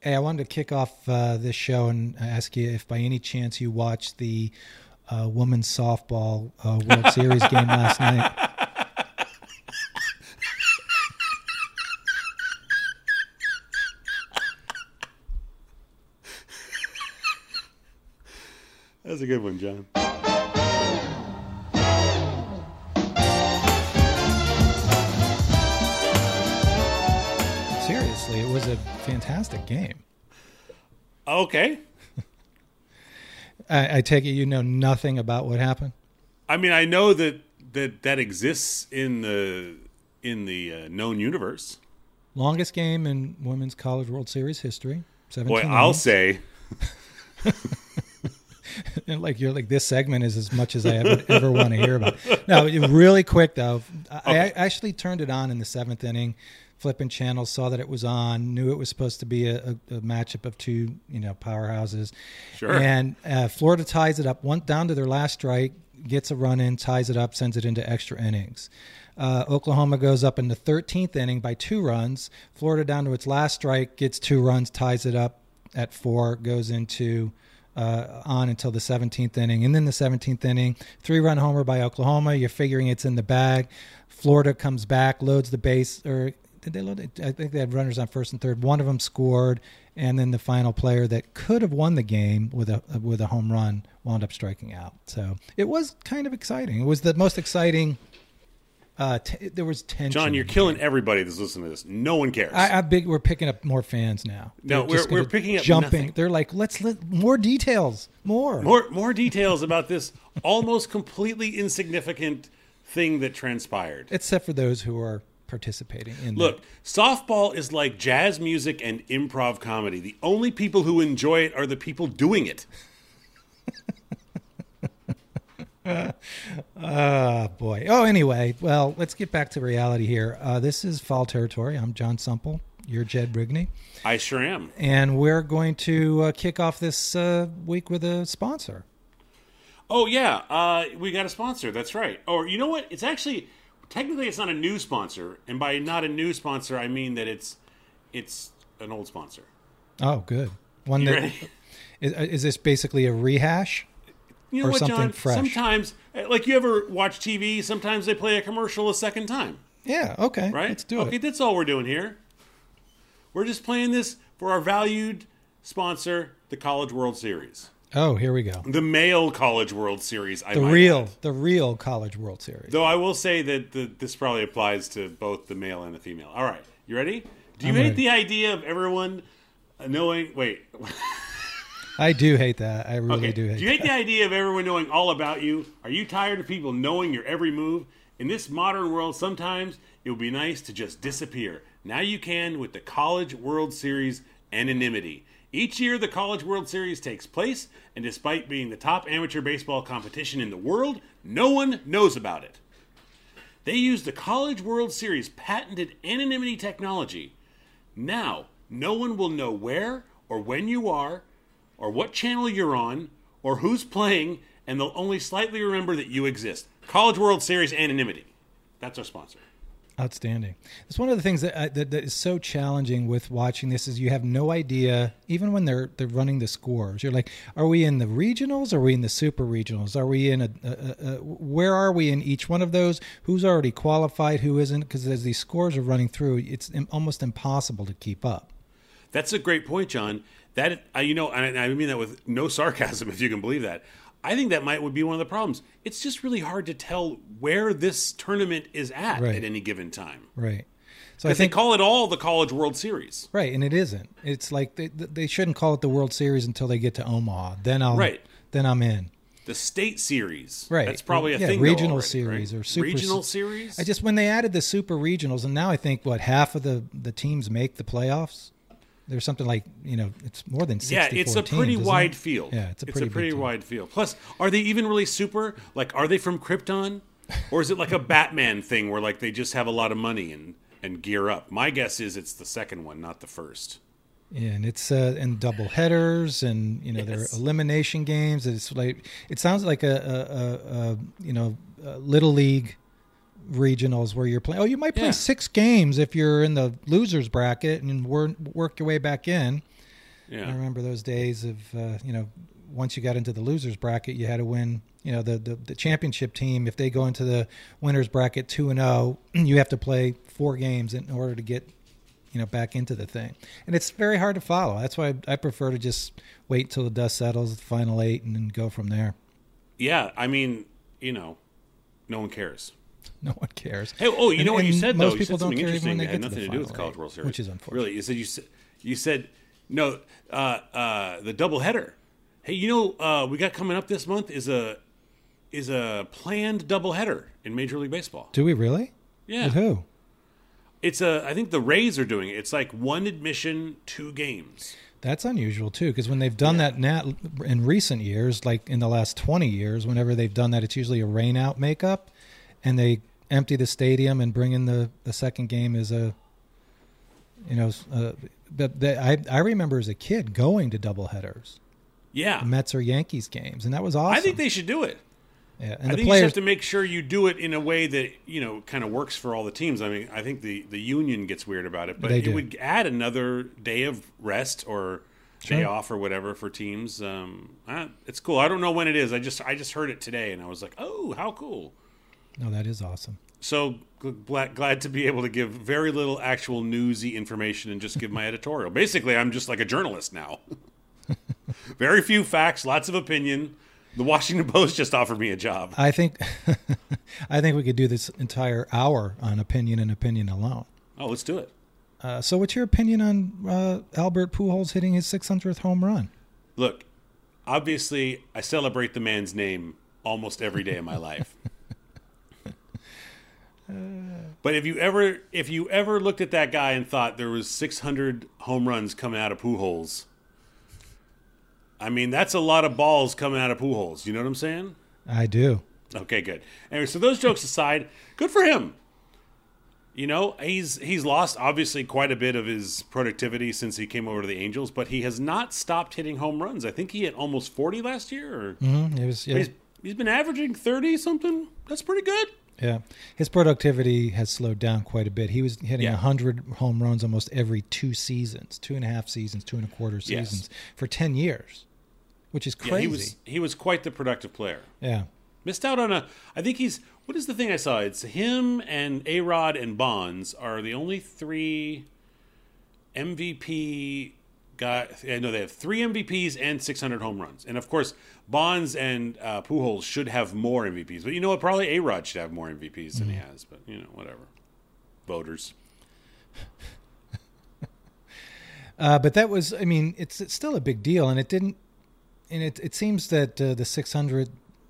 Hey, I wanted to kick off this show and ask you if by any chance you watched the women's softball World Series game last night. That was a good one, John. Seriously, it was a fantastic game. Okay. I take it you know nothing about what happened? I mean, I know that exists in the known universe. Longest game in Women's College World Series history. 17 Boy, I'll innings. say. And you're like, this segment is as much as I ever want to hear about. No, really quick though. I actually turned it on in the 7th inning, flipping channels, saw that it was on, knew it was supposed to be a matchup of two, powerhouses. Sure. And Florida ties it up, went down to their last strike, gets a run in, ties it up, sends it into extra innings. Oklahoma goes up in the 13th inning by 2 runs. Florida down to its last strike, gets 2 runs, ties it up at 4, goes into on until the 17th inning. And then the 17th inning, 3-run homer by Oklahoma. You're figuring it's in the bag. Florida comes back, loads the base. Or did they load it? I think they had runners on first and third. One of them scored. And then the final player that could have won the game with a home run wound up striking out. So it was kind of exciting. It was the most exciting. There was tension. John, you're killing everybody that's listening to this. No one cares. We're picking up more fans now. No, we're picking up jumping. nothing. They're like, let more details, more details about this almost completely insignificant thing that transpired. Except for those who are participating in. Look, softball is like jazz music and improv comedy. The only people who enjoy it are the people doing it. Boy. Oh, anyway, well, let's get back to reality here. This is Fall Territory. I'm John Sumple. You're Jed Brigney. I sure am. And we're going to kick off this week with a sponsor. Oh, yeah. We got a sponsor. That's right. Or you know what? It's actually, technically it's not a new sponsor. And by not a new sponsor, I mean that it's an old sponsor. Oh, good. You ready? Is this basically a rehash? You know or what, something John? fresh? Sometimes, like you ever watch TV, sometimes they play a commercial a second time. Yeah, okay. Right? Let's do it. Okay, that's all we're doing here. We're just playing this for our valued sponsor, the College World Series. Oh, here we go. The male College World Series, The real College World Series. Though I will say that this probably applies to both the male and the female. All right, you ready? Do you hate the idea of everyone knowing... Wait... I do hate that. I really do hate that. Do you hate the idea of everyone knowing all about you? Are you tired of people knowing your every move? In this modern world, sometimes it would be nice to just disappear. Now you can with the College World Series anonymity. Each year, the College World Series takes place, and despite being the top amateur baseball competition in the world, no one knows about it. They use the College World Series patented anonymity technology. Now, no one will know where or when you are, or what channel you're on, or who's playing, and they'll only slightly remember that you exist. College World Series anonymity. That's our sponsor. Outstanding. It's one of the things that is so challenging with watching this is you have no idea, even when they're running the scores. You're like, are we in the regionals? Are we in the super regionals? Are we in where are we in each one of those? Who's already qualified? Who isn't? Because as these scores are running through, it's almost impossible to keep up. That's a great point, John. That and I mean that with no sarcasm, if you can believe that. I think that would be one of the problems. It's just really hard to tell where this tournament is at any given time. Right. So I think they call it all the College World Series. Right, and it isn't. It's like they shouldn't call it the World Series until they get to Omaha. Then I'm in. The State Series. Right. That's probably a thing. Regional already, series right? or super regional series. When they added the super regionals, and now I think half of the teams make the playoffs. There's something like, it's more than 64 teams. Yeah, it's a pretty wide field. Yeah, it's a pretty wide field. Plus, are they even really super? Like, are they from Krypton? Or is it like a Batman thing where, like, they just have a lot of money and gear up? My guess is it's the second one, not the first. Yeah, and it's and double headers and, there are elimination games. It's like, it sounds like a little league regionals where you're playing. Oh, you might play 6 games if you're in the losers bracket and work your way back in. Yeah. I remember those days of, once you got into the losers bracket, you had to win, the championship team. If they go into the winners bracket 2-0, you have to play 4 games in order to get, back into the thing. And it's very hard to follow. That's why I prefer to just wait until the dust settles, the final 8, and then go from there. Yeah. I mean, no one cares. No one cares. Hey, you know what you said, though? Most people don't care even when they that had get to nothing the to do with final the College 8, World Series. which is unfortunate. Really? You said no, the doubleheader. Hey, we got coming up this month is a planned doubleheader in Major League Baseball. Do we really? Yeah. With who? I think the Rays are doing it. It's like 1 admission, 2 games. That's unusual, too, because when they've done that in recent years, like in the last 20 years, whenever they've done that, it's usually a rain-out makeup, and they empty the stadium and bring in the second game as I remember as a kid going to doubleheaders. Yeah. The Mets or Yankees games, and that was awesome. I think they should do it. Yeah, and I the think players you just have to make sure you do it in a way that kind of works for all the teams. I mean, I think the union gets weird about it, but it would add another day of rest or day off or whatever for teams. It's cool. I don't know when it is. I just heard it today, and I was like, oh, how cool! No, that is awesome. So glad to be able to give very little actual newsy information and just give my editorial. Basically, I'm just like a journalist now. Very few facts, lots of opinion. The Washington Post just offered me a job. I think we could do this entire hour on opinion and opinion alone. Oh, let's do it. So what's your opinion on Albert Pujols hitting his 600th home run? Look, obviously, I celebrate the man's name almost every day of my life. But if you ever looked at that guy and thought there was 600 home runs coming out of Pujols, I mean, that's a lot of balls coming out of Pujols. You know what I'm saying? I do. Okay, good. Anyway, so those jokes aside, good for him. He's lost obviously quite a bit of his productivity since he came over to the Angels, but he has not stopped hitting home runs. I think he hit almost 40 last year. He's been averaging 30 something. That's pretty good. Yeah, his productivity has slowed down quite a bit. He was hitting 100 home runs almost every 2 seasons, 2.5 seasons, 2.25 seasons for 10 years, which is crazy. Yeah, he was quite the productive player. Yeah. Missed out on I think what is the thing I saw? It's him and A-Rod and Bonds are the only 3 MVP guys. No, they have 3 MVPs and 600 home runs. And of course, Bonds and Pujols should have more MVPs. But you know what? Probably A-Rod should have more MVPs than he has. But, whatever. Voters. But that was, I mean, it's still a big deal. And it seems that the 600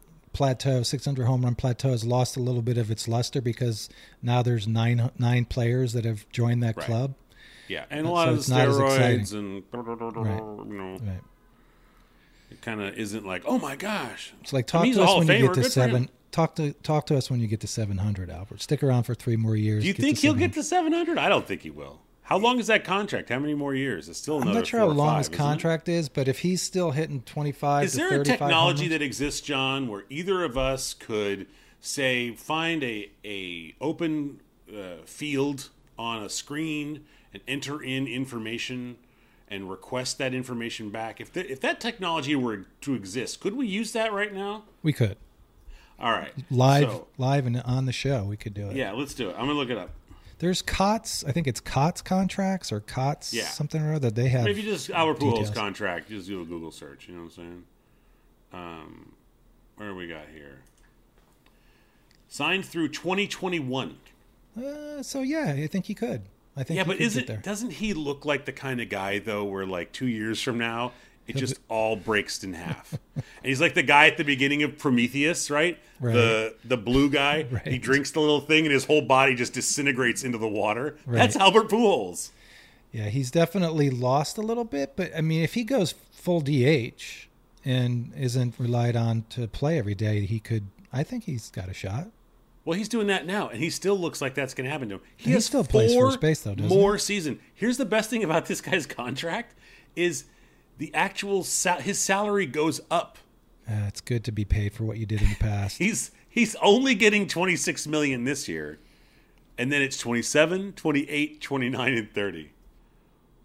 home run plateau has lost a little bit of its luster because now there's nine players that have joined that club. Yeah, and a lot of the steroids and right. It kind of isn't like, oh my gosh. It's like talk to us when you get to 7. Talk to us when you get to 700, Albert. Stick around for 3 more years. Do you think he'll get to 700? I don't think he will. How long is that contract? How many more years? It's still another. I'm not sure how long his contract is, but if he's still hitting 25 to 35 Is there a technology that exists, John, where either of us could, say, find a open field on a screen and enter in information and request that information back? If that technology were to exist, could we use that right now? We could. All right. Live and on the show, we could do it. Yeah, let's do it. I'm going to look it up. There's COTS. I think it's COTS contracts or COTS something or other. They have. Maybe just Albert Pujols contract. Just do a Google search. You know what I'm saying? Where do we got here? Signed through 2021. So yeah, I think he could. I think. Yeah, but doesn't he look like the kind of guy though, where like 2 years from now it just all breaks in half, and he's like the guy at the beginning of Prometheus, right? The blue guy. Right. He drinks the little thing, and his whole body just disintegrates into the water. Right. That's Albert Pujols. Yeah, he's definitely lost a little bit, but I mean, if he goes full DH and isn't relied on to play every day, he could. I think he's got a shot. Well, he's doing that now, and he still looks like that's going to happen to him. He still plays first base, though, doesn't he? More season. Here's the best thing about this guy's contract is the actual his salary goes up. It's good to be paid for what you did in the past. He's only getting $26 million this year, and then it's 27, 28, 29, and 30.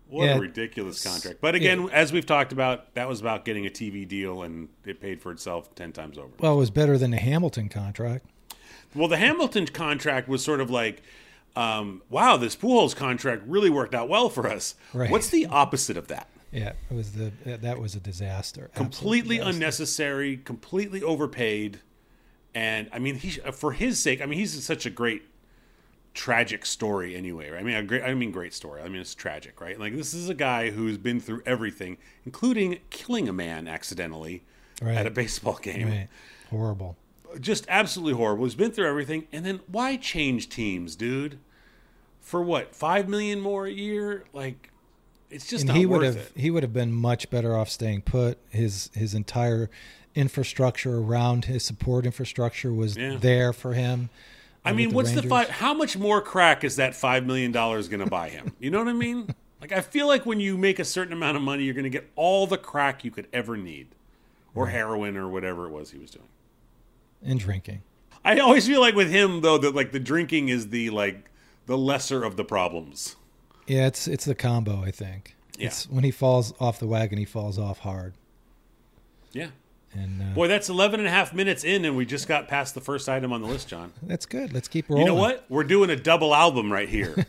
What a ridiculous contract. But again, as we've talked about, that was about getting a TV deal, and it paid for itself 10 times over. Well, it was better than the Hamilton contract. Well, the Hamilton contract was sort of like, wow, this Pujols contract really worked out well for us. Right. What's the opposite of that? Yeah, that was a disaster. Completely unnecessary, completely overpaid. And I mean, for his sake, I mean, he's such a great tragic story anyway, right? Great story. I mean, it's tragic, right? Like, this is a guy who's been through everything, including killing a man accidentally at a baseball game. Right. Horrible. Just absolutely horrible. He's been through everything. And then why change teams, dude? For what, $5 million more a year? Like, it's just not worth it. He would have been much better off staying put. His entire infrastructure around his support infrastructure was there for him. I mean, how much more crack is that $5 million going to buy him? You know what I mean? Like, I feel like when you make a certain amount of money, you're going to get all the crack you could ever need, or heroin, or whatever it was he was doing. And drinking. I always feel like with him, though, that like the drinking is the lesser of the problems. Yeah, it's the combo, I think. Yeah. It's when he falls off the wagon, he falls off hard. Yeah. And boy, that's 11 and a half minutes in, and we just got past the first item on the list, John. That's good. Let's keep rolling. You know what? We're doing a double album right here.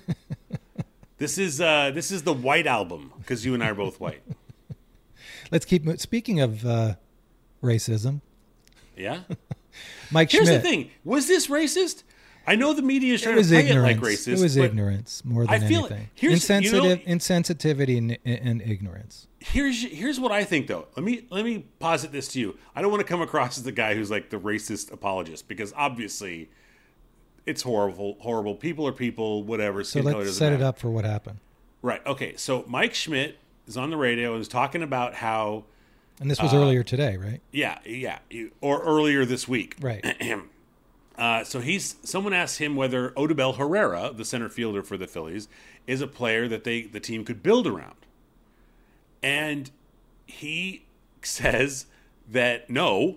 This is the white album, because you and I are both white. Let's keep. Speaking of racism. Yeah? Mike Schmidt. Here's the thing. Was this racist? I know the media is trying to play it like racist. It was ignorance more than anything. Insensitivity and ignorance. Here's what I think, though. Let me posit this to you. I don't want to come across as the guy who's like the racist apologist, because obviously it's horrible. People are people, whatever. So let's set it up for what happened. Right. Okay. So Mike Schmidt is on the radio and was talking about how... And this was earlier today, right? Yeah. Or earlier this week. Right. So someone asked him whether Odubel Herrera, the center fielder for the Phillies, is a player that the team could build around. And he says that no.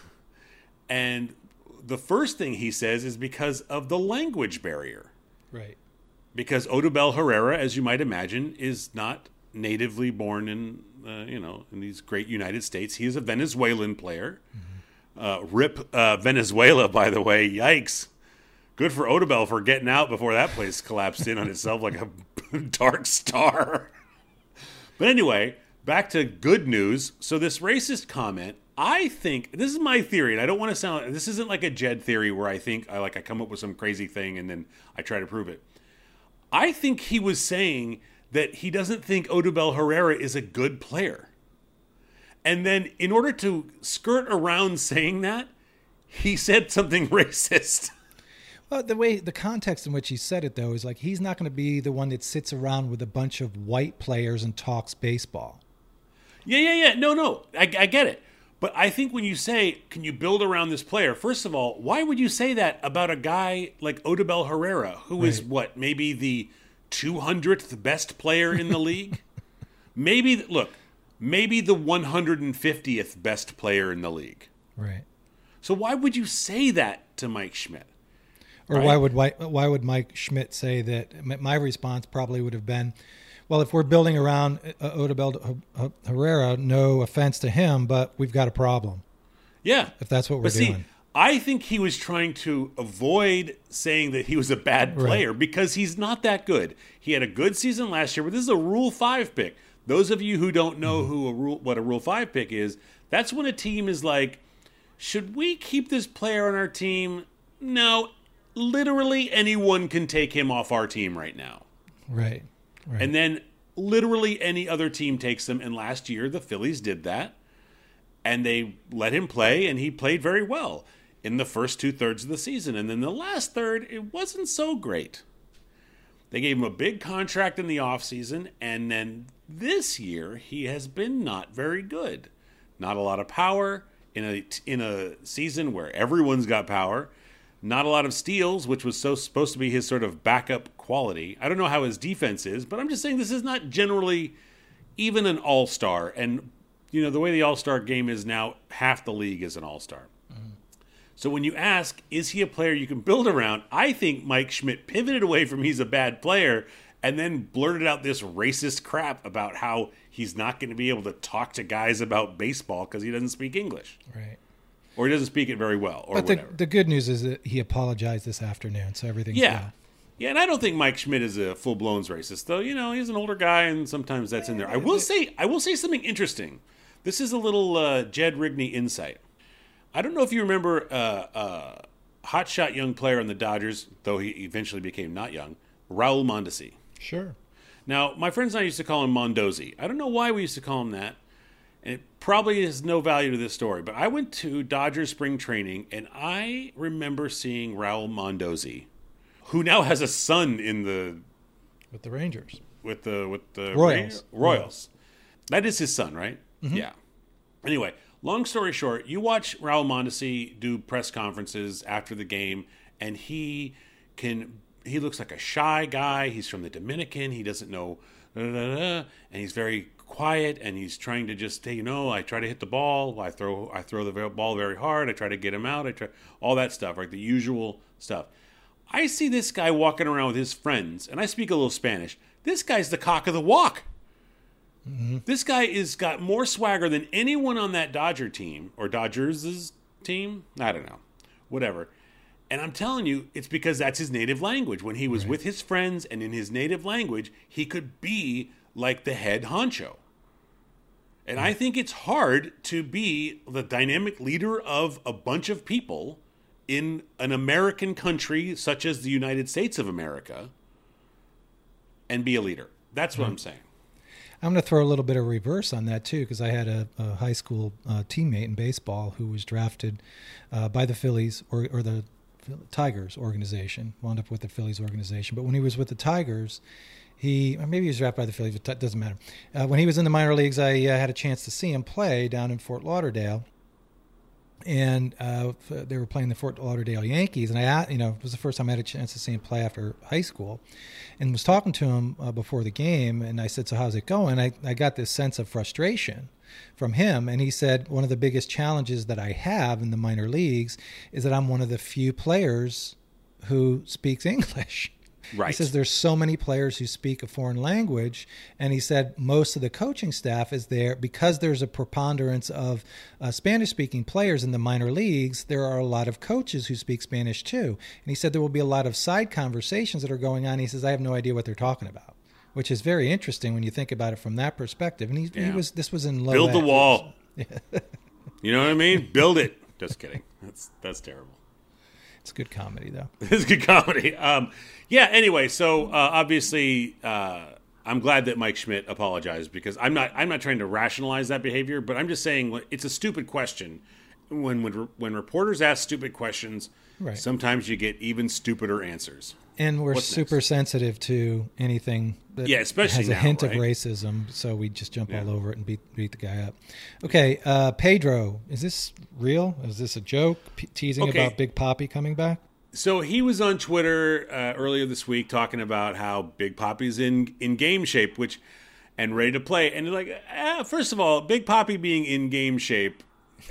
And the first thing he says is because of the language barrier. Right. Because Odubel Herrera, as you might imagine, is not natively born in these great United States. He is a Venezuelan player. Mm-hmm. Rip Venezuela, by the way. Yikes. Good for Odubel for getting out before that place collapsed in on itself like a dark star. But anyway, back to good news. So this racist comment, I think, this is my theory, and I don't want to sound like, this isn't like a Jed theory where I think I come up with some crazy thing and then I try to prove it. I think he was saying that he doesn't think Odubel Herrera is a good player. And then in order to skirt around saying that, he said something racist. Well, the context in which he said it, though, is like he's not going to be the one that sits around with a bunch of white players and talks baseball. Yeah. No. I get it. But I think when you say, can you build around this player? First of all, why would you say that about a guy like Odubel Herrera, who is maybe the 200th best player in the league? Maybe the 150th best player in the league. Right. So why would you say that to Mike Schmidt? Or why would Mike Schmidt say that? My response probably would have been, well, if we're building around Odubel Herrera, no offense to him, but we've got a problem. Yeah. If that's what we're doing. I think he was trying to avoid saying that he was a bad player because he's not that good. He had a good season last year, but this is a Rule 5 pick. Those of you who don't know what a Rule 5 pick is, that's when a team is like, should we keep this player on our team? No, literally anyone can take him off our team right now. Right. And then literally any other team takes him. And last year, the Phillies did that. And they let him play, and he played very well in the first 2/3 of the season. And then the last third, it wasn't so great. They gave him a big contract in the offseason, and then this year, he has been not very good. Not a lot of power in a season where everyone's got power. Not a lot of steals, which was supposed to be his sort of backup quality. I don't know how his defense is, but I'm just saying this is not generally even an all-star. And, the way the all-star game is now, half the league is an all-star. Mm-hmm. So when you ask, is he a player you can build around? I think Mike Schmidt pivoted away from he's a bad player and then blurted out this racist crap about how he's not going to be able to talk to guys about baseball because he doesn't speak English. Right. Or he doesn't speak it very well, or but whatever. the good news is that he apologized this afternoon, so everything's good. Yeah, and I don't think Mike Schmidt is a full-blown racist, though. You know, he's an older guy, and sometimes that's in there. I will say something interesting. This is a little Jed Rigney insight. I don't know if you remember hotshot young player on the Dodgers, though he eventually became not young, Raul Mondesi. Sure. Now, my friends and I used to call him Mondozzi. I don't know why we used to call him that. And it probably has no value to this story, but I went to Dodgers spring training, and I remember seeing Raul Mondozzi, who now has a son in the with the Rangers, with the Royals. That is his son, right? Mm-hmm. Yeah. Anyway, long story short, you watch Raul Mondesi do press conferences after the game, and he looks like a shy guy. He's from the Dominican. He doesn't know, and he's very quiet, and he's trying to just, I try to hit the ball. I throw the ball very hard. I try to get him out. I try all that stuff, right? The usual stuff. I see this guy walking around with his friends, and I speak a little Spanish. This guy's the cock of the walk. Mm-hmm. This guy is got more swagger than anyone on that Dodger team, or Dodgers' team. I don't know. Whatever. And I'm telling you, it's because that's his native language. When he was with his friends and in his native language, he could be like the head honcho. And I think it's hard to be the dynamic leader of a bunch of people in an American country such as the United States of America and be a leader. That's what I'm saying. I'm going to throw a little bit of reverse on that, too, because I had a high school teammate in baseball who was drafted by the Phillies or the Tigers organization, wound up with the Phillies organization. But when he was with the Tigers, maybe he was drafted by the Phillies, but it doesn't matter. When he was in the minor leagues, I had a chance to see him play down in Fort Lauderdale. And they were playing the Fort Lauderdale Yankees, and it was the first time I had a chance to see him play after high school, and was talking to him before the game, and I said, "So how's it going?" I got this sense of frustration from him, and he said, "One of the biggest challenges that I have in the minor leagues is that I'm one of the few players who speaks English." Right. He says there's so many players who speak a foreign language, and he said most of the coaching staff is there because there's a preponderance of Spanish-speaking players in the minor leagues. There are a lot of coaches who speak Spanish too, and he said there will be a lot of side conversations that are going on. He says I have no idea what they're talking about, which is very interesting when you think about it from that perspective. And this was in low. Build the wall. You know what I mean? Build it. Just kidding. That's terrible. It's good comedy, though. It's good comedy. Anyway, so obviously, I'm glad that Mike Schmidt apologized because I'm not trying to rationalize that behavior, but I'm just saying it's a stupid question. When reporters ask stupid questions, sometimes you get even stupider answers. And we're super sensitive to anything that especially has a hint of racism, so we just jump all over it and beat the guy up. Okay, Pedro, is this real? Is this a joke? Teasing about Big Papi coming back? So he was on Twitter earlier this week talking about how Big Papi's in game shape, and ready to play. And they're like, first of all, Big Papi being in game shape,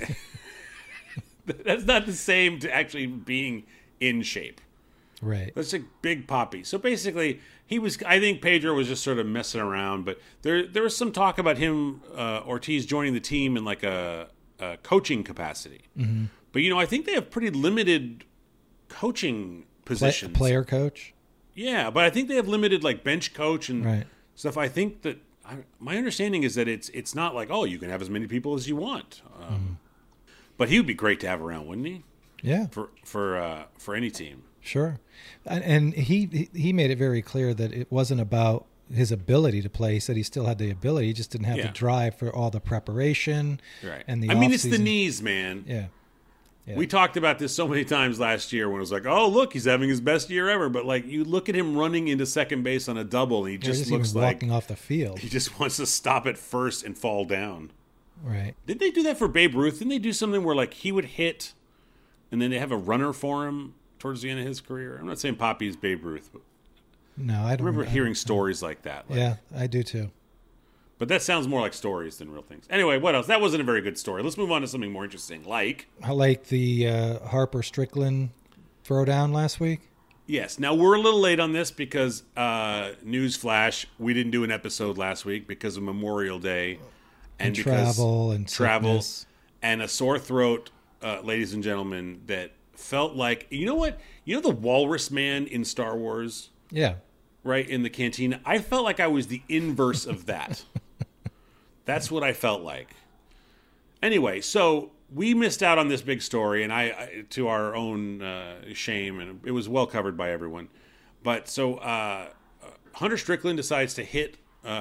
that's not the same to actually being in shape. Right. That's like Big Papi. So basically, I think Pedro was just sort of messing around, but there was some talk about him, Ortiz, joining the team in like a coaching capacity. Mm-hmm. But, I think they have pretty limited coaching positions. Player coach? Yeah, but I think they have limited like bench coach and stuff. I think that my understanding is that it's not like, you can have as many people as you want. But he would be great to have around, wouldn't he? Yeah. For any team. Sure. And he made it very clear that it wasn't about his ability to play. He said he still had the ability. He just didn't have the drive for all the preparation. Right. And it's the knees, man. Yeah. We talked about this so many times last year when it was like, oh, look, he's having his best year ever. But like you look at him running into second base on a double, and he just looks like walking off the field. He just wants to stop at first and fall down. Right. Did they do that for Babe Ruth? Didn't they do something where like he would hit and then they have a runner for him towards the end of his career? I'm not saying Papi is Babe Ruth, but no, I don't remember hearing stories like that. Yeah, I do too. But that sounds more like stories than real things. Anyway, what else? That wasn't a very good story. Let's move on to something more interesting, like... I like the Harper Strickland throwdown last week. Yes. Now, we're a little late on this because, news flash, we didn't do an episode last week because of Memorial Day. And because travel and sickness. And a sore throat, ladies and gentlemen, that felt like, you know what? You know the Walrus Man in Star Wars? Yeah. Right, in the cantina? I felt like I was the inverse of that. That's what I felt like. Anyway, so we missed out on this big story, and I to our own shame, and it was well covered by everyone. But so Hunter Strickland decides to hit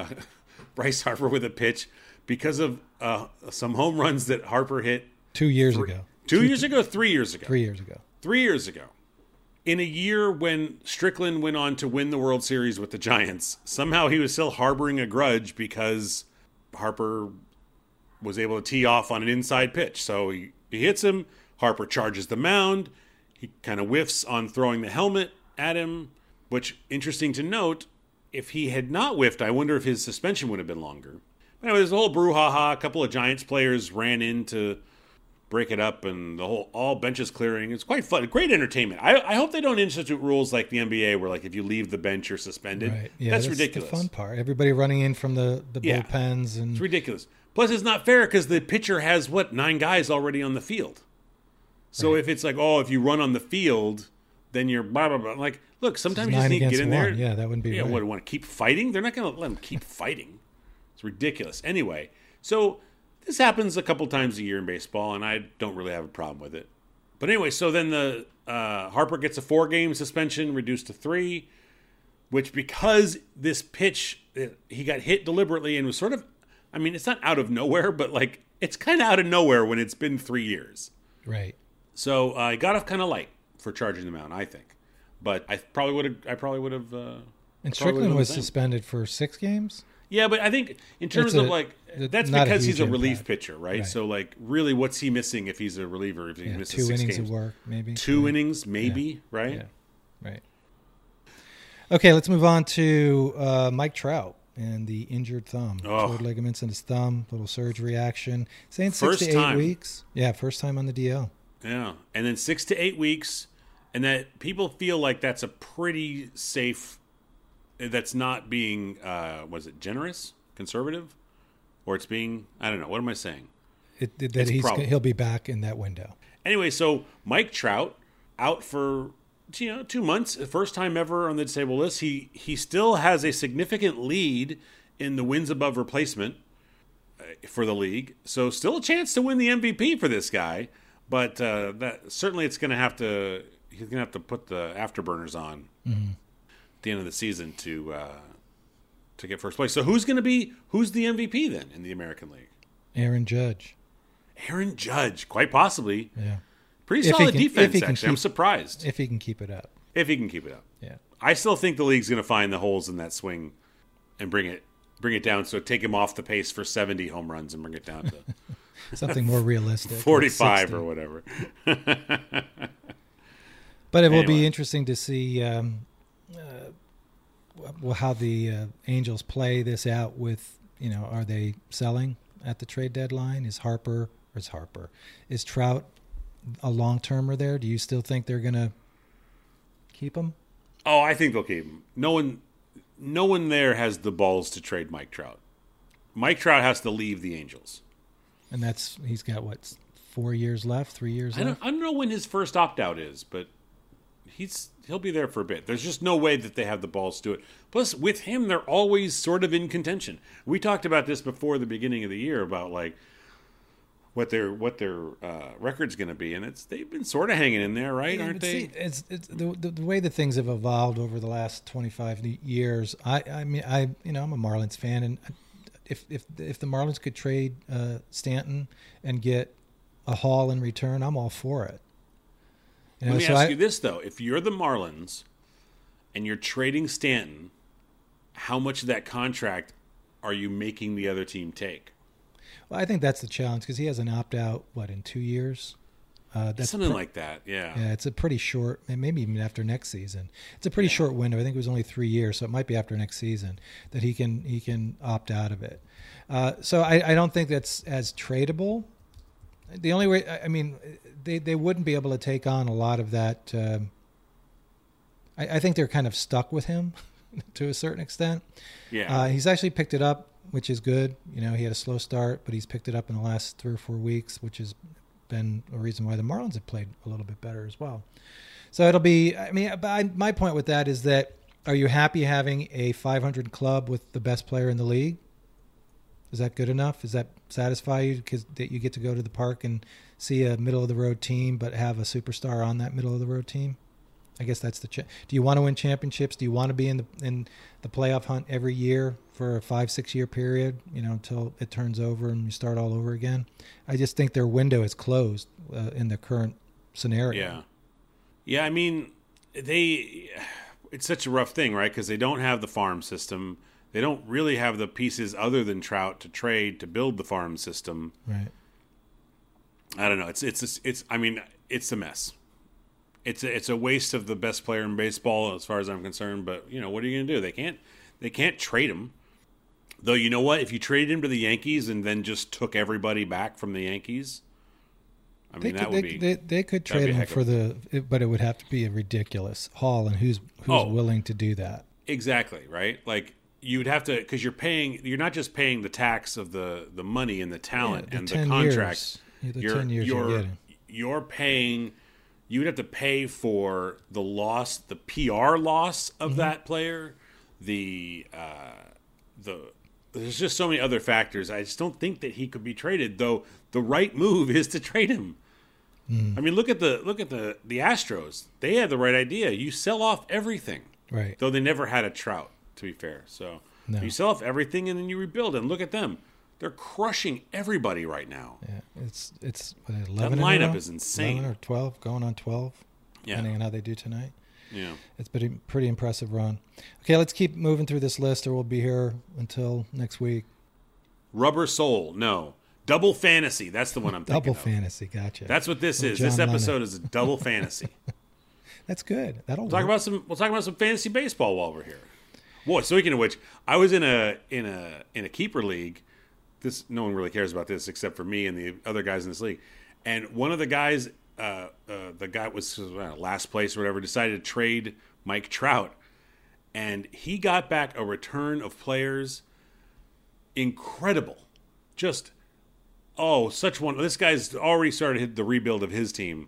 Bryce Harper with a pitch because of some home runs that Harper hit 2 years ago. 2 years ago, 3 years ago. 3 years ago. 3 years ago. In a year when Strickland went on to win the World Series with the Giants, somehow he was still harboring a grudge because Harper was able to tee off on an inside pitch. So he hits him. Harper charges the mound. He kind of whiffs on throwing the helmet at him, which, interesting to note, if he had not whiffed, I wonder if his suspension would have been longer. Anyway, there's a whole brouhaha. A couple of Giants players ran in to break it up, and all benches clearing. It's quite fun. Great entertainment. I hope they don't institute rules like the NBA where, like, if you leave the bench, you're suspended. Right. Yeah, that's ridiculous. The fun part. Everybody running in from the bullpens. And it's ridiculous. Plus, it's not fair because the pitcher has, 9 guys already on the field. So if it's like, if you run on the field, then you're blah, blah, blah. Like, look, sometimes you just need to get in there. Yeah, that wouldn't be right. What, want to keep fighting? They're not going to let them keep fighting. It's ridiculous. Anyway, so this happens a couple times a year in baseball, and I don't really have a problem with it. But anyway, so then the Harper gets a 4-game suspension, reduced to 3, which because this pitch, he got hit deliberately and was sort of, I mean, it's not out of nowhere, but like it's kind of out of nowhere when it's been 3 years. Right. So he got off kind of light for charging the mound, I think. But I probably would have. And Strickland was suspended for 6 games. Yeah, but I think in terms of that's because he's a relief pitcher, right? So like, really, what's he missing if he's a reliever? If he misses 2 6 innings games? of work, maybe 2 innings, maybe, right? Yeah, right. Okay, let's move on to Mike Trout and the injured thumb. Torn ligaments in his thumb, little surgery action. Saying 6 to 8 weeks. Yeah, first time on the DL. Yeah, and then 6 to 8 weeks, and that people feel like that's a pretty safe. That's not being, was it generous, conservative, or it's being, I don't know. What am I saying? He'll be back in that window. Anyway, so Mike Trout out for 2 months, first time ever on the disabled list. He still has a significant lead in the wins above replacement for the league, so still a chance to win the MVP for this guy. But that certainly he's gonna have to put the afterburners on. Mm-hmm. At the end of the season to get first place. So who's the MVP then in the American League? Aaron Judge. Aaron Judge, quite possibly. Yeah. Pretty solid defense, actually. I'm surprised. If he can keep it up. Yeah. I still think the league's going to find the holes in that swing and bring it down. So take him off the pace for 70 home runs and bring it down to something more realistic. 45 or whatever. But it will be interesting to see how the Angels play this out with, are they selling at the trade deadline? Is Trout a long-termer there? Do you still think they're going to keep him? Oh, I think they'll keep him. No one there has the balls to trade Mike Trout. Mike Trout has to leave the Angels. And he's got 4 years left, 3 years left? I don't know when his first opt-out is, but he'll be there for a bit. There's just no way that they have the balls to do it. Plus, with him, they're always sort of in contention. We talked about this before the beginning of the year about like what their record's going to be, and they've been sort of hanging in there, right? Aren't they? It's the way that things have evolved over the last 25 years. I'm a Marlins fan, and if the Marlins could trade Stanton and get a haul in return, I'm all for it. Let me ask you this, though. If you're the Marlins and you're trading Stanton, how much of that contract are you making the other team take? Well, I think that's the challenge because he has an opt-out, in 2 years? That's something like that, yeah. Yeah, it's a pretty short, maybe even after next season. It's a pretty short window. I think it was only 3 years, so it might be after next season that he can opt out of it. So I don't think that's as tradable. The only way, they wouldn't be able to take on a lot of that I think they're kind of stuck with him to a certain extent. Yeah. He's actually picked it up, which is good. You know, he had a slow start, but he's picked it up in the last 3 or 4 weeks, which has been a reason why the Marlins have played a little bit better as well. So it'll be, I mean, my point with that is that, are you happy having a 500 club with the best player in the league? Is that good enough? Does that satisfy you because that you get to go to the park and see a middle of the road team, but have a superstar on that middle of the road team? I guess that's do you want to win championships? Do you want to be in the playoff hunt every year for a 5-6 year period, you know, until it turns over and you start all over again? I just think their window is closed in the current scenario. Yeah. Yeah. I mean, it's such a rough thing, right? Because they don't have the farm system. They don't really have the pieces other than Trout to trade to build the farm system. Right. I don't know. I mean, it's a mess. It's a waste of the best player in baseball as far as I'm concerned. But you know, what are you going to do? They can't trade him. Though, you know what? If you traded him to the Yankees and then just took everybody back from the Yankees, I mean, they could trade him but it would have to be a ridiculous haul, and who's willing to do that? Exactly, right? Like, you'd have to, because you're not just paying the tax of the money and the talent and the contract. You're paying. You would have to pay for the loss, the PR loss of that player. There's just so many other factors. I just don't think that he could be traded. Though the right move is to trade him. I mean, look at the Astros. They had the right idea. You sell off everything, right? Though they never had a Trout, to be fair. So you sell off everything and then you rebuild. And look at them. They're crushing everybody right now. Yeah, it's 11. That lineup is insane. 11 or 12, going on 12, depending on how they do tonight. Yeah, it's been a pretty impressive run. Okay, let's keep moving through this list, or we'll be here until next week. Rubber Soul, no. Double Fantasy, that's the one I'm thinking Double Fantasy, gotcha. That's what this is. This episode is a double fantasy. That's good. We'll talk about some fantasy baseball while we're here. Boy, speaking of which, I was in a keeper league. This, no one really cares about this except for me and the other guys in this league. And one of the guys, the guy was last place or whatever, decided to trade Mike Trout. And he got back a return of players incredible. Just, such one. This guy's already started the rebuild of his team.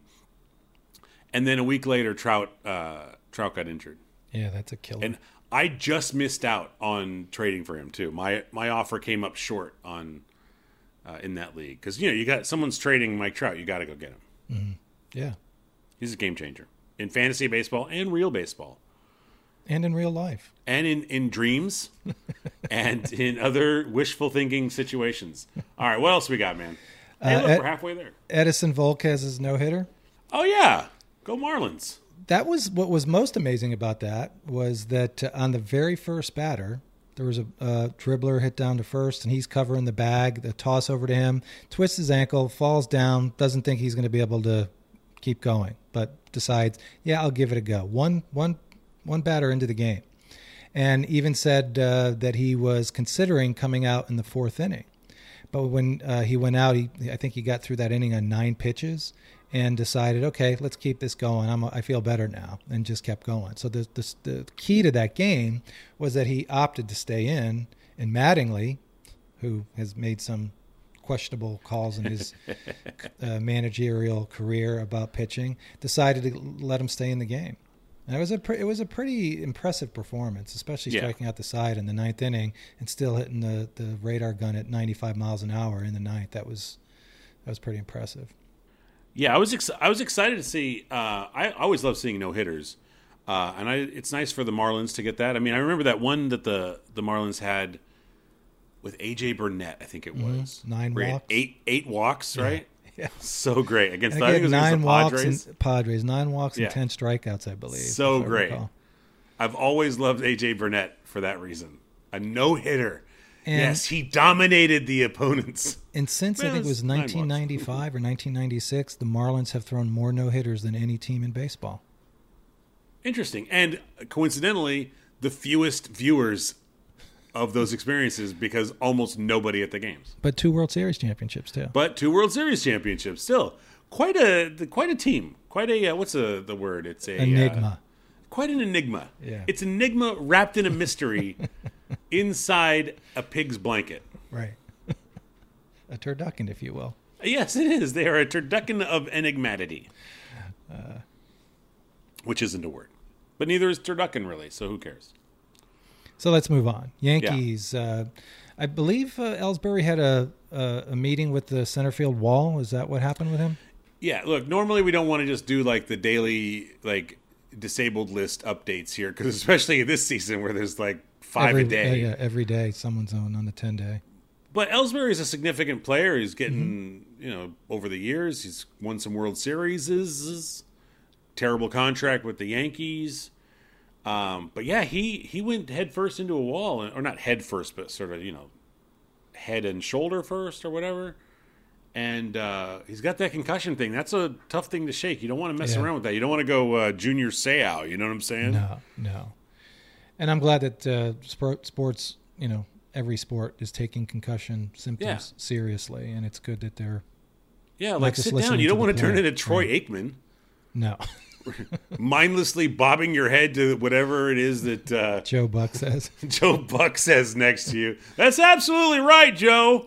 And then a week later, Trout got injured. Yeah, that's a killer. And I just missed out on trading for him too. My offer came up short on in that league because you got someone's trading Mike Trout, you got to go get him. Mm-hmm. Yeah, he's a game changer in fantasy baseball and real baseball, and in real life, and in dreams, and in other wishful thinking situations. All right, what else we got, man? Hey, look, we're halfway there. Edison Volquez's no-hitter. Oh yeah, go Marlins. That was what was most amazing about that was that on the very first batter, there was a dribbler hit down to first, and he's covering the bag. The toss over to him, twists his ankle, falls down, doesn't think he's going to be able to keep going, but decides, I'll give it a go. One batter into the game, and even said that he was considering coming out in the 4th inning. But when he went out, I think he got through that inning on 9 pitches. And decided, okay, let's keep this going. I feel better now, and just kept going. So the key to that game was that he opted to stay in, and Mattingly, who has made some questionable calls in his managerial career about pitching, decided to let him stay in the game. And it was a pretty impressive performance, especially striking out the side in the 9th inning and still hitting the radar gun at 95 miles an hour in the 9th. That was pretty impressive. Yeah, I was excited to see. I always love seeing no-hitters, and it's nice for the Marlins to get that. I mean, I remember that one that the Marlins had with A.J. Burnett, I think it was. 9 walks. Eight walks, right? Yeah. So great. Against the Padres. 9 walks and 10 strikeouts, I believe. So great. I've always loved A.J. Burnett for that reason. A no-hitter. And yes, he dominated the opponents. And since I think it was 1995 or 1996, the Marlins have thrown more no-hitters than any team in baseball. Interesting. And coincidentally, the fewest viewers of those experiences because almost nobody at the games. But 2 World Series championships, too. Still. Quite a team. Quite a, what's the word? It's a... enigma. quite an enigma. Yeah. It's an enigma wrapped in a mystery inside a pig's blanket. Right. A turducken, if you will. Yes, it is. They are a turducken of enigmatity. Which isn't a word. But neither is turducken, really, so who cares? So let's move on. Yankees. I believe Ellsbury had a meeting with the center field wall. Is that what happened with him? Yeah, look, normally we don't want to just do like the daily disabled list updates here, because especially this season where there's like 5 a day. Yeah, every day someone's on the 10-day. But Ellsbury is a significant player. He's getting, over the years, he's won some World Series. Terrible contract with the Yankees. But yeah, he went head first into a wall, or not head first, but sort of, head and shoulder first or whatever. And he's got that concussion thing. That's a tough thing to shake. You don't want to mess around with that. You don't want to go Junior Seau. You know what I'm saying? No. And I'm glad that sports, every sport is taking concussion symptoms seriously, and it's good that they're sit down. You don't want to turn into Troy Aikman. No. Mindlessly bobbing your head to whatever it is that Joe Buck says. Joe Buck says next to you. That's absolutely right, Joe.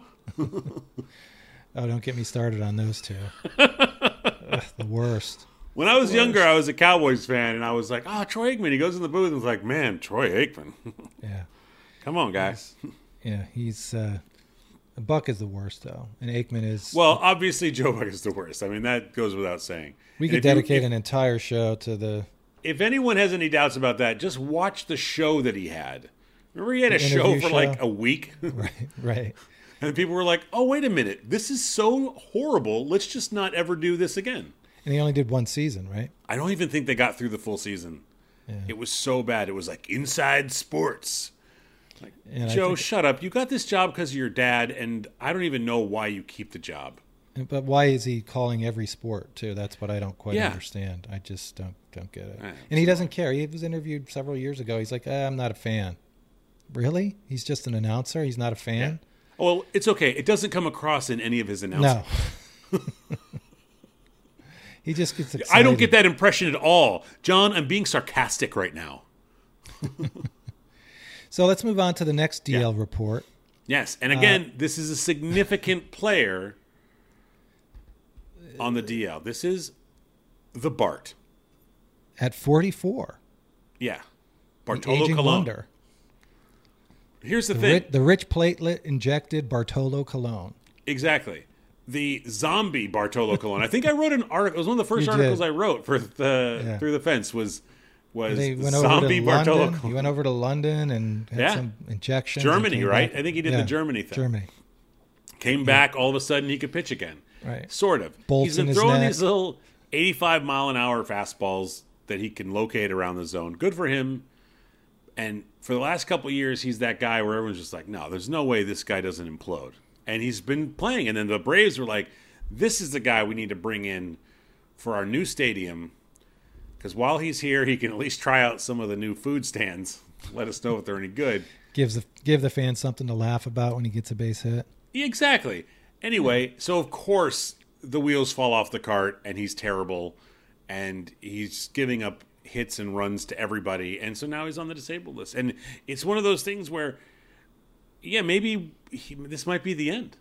Oh, don't get me started on those two. Ugh, the worst. When I was younger, I was a Cowboys fan, and I was like, Troy Aikman. He goes in the booth and was like, man, Troy Aikman. Yeah. Come on, guys. He's Buck is the worst, though. And Aikman is... Well, obviously, Joe Buck is the worst. I mean, that goes without saying. We could dedicate an entire show to the... If anyone has any doubts about that, just watch the show that he had. Remember he had a show for like a week? Right. And people were like, oh, wait a minute. This is so horrible. Let's just not ever do this again. And he only did one season, right? I don't even think they got through the full season. Yeah. It was so bad. It was like Inside Sports. Like, Joe, shut up. You got this job because of your dad, and I don't even know why you keep the job. But why is he calling every sport, too? That's what I don't quite understand. I just don't get it. And he doesn't care. He was interviewed several years ago. He's like, I'm not a fan. Really? He's just an announcer? He's not a fan? Yeah. Well, it's okay. It doesn't come across in any of his announcements. No. He just gets excited. I don't get that impression at all. John, I'm being sarcastic right now. So let's move on to the next DL report. Yes. And again, this is a significant player on the DL. This is the Bart. At 44. Yeah. Bartolo Colon. Wonder. Here's the thing. The rich platelet injected Bartolo Colon. Exactly. The zombie Bartolo Colon. I think I wrote an article. It was one of the first articles I wrote for Through the Fence was zombie Bartolo Colon. He went over to London and had some injections. Germany, right? I think he did the Germany thing. Germany. Came back, all of a sudden he could pitch again. Right. Sort of. He's been throwing these little 85-mile-an-hour fastballs that he can locate around the zone. Good for him. And for the last couple of years, he's that guy where everyone's just like, no, there's no way this guy doesn't implode. And he's been playing. And then the Braves were like, this is the guy we need to bring in for our new stadium. Because while he's here, he can at least try out some of the new food stands. Let us know if they're any good. Give the fans something to laugh about when he gets a base hit. Yeah, exactly. Anyway, so of course the wheels fall off the cart and he's terrible. And he's giving up hits and runs to everybody, and so now he's on the disabled list. And it's one of those things where, maybe this might be the end.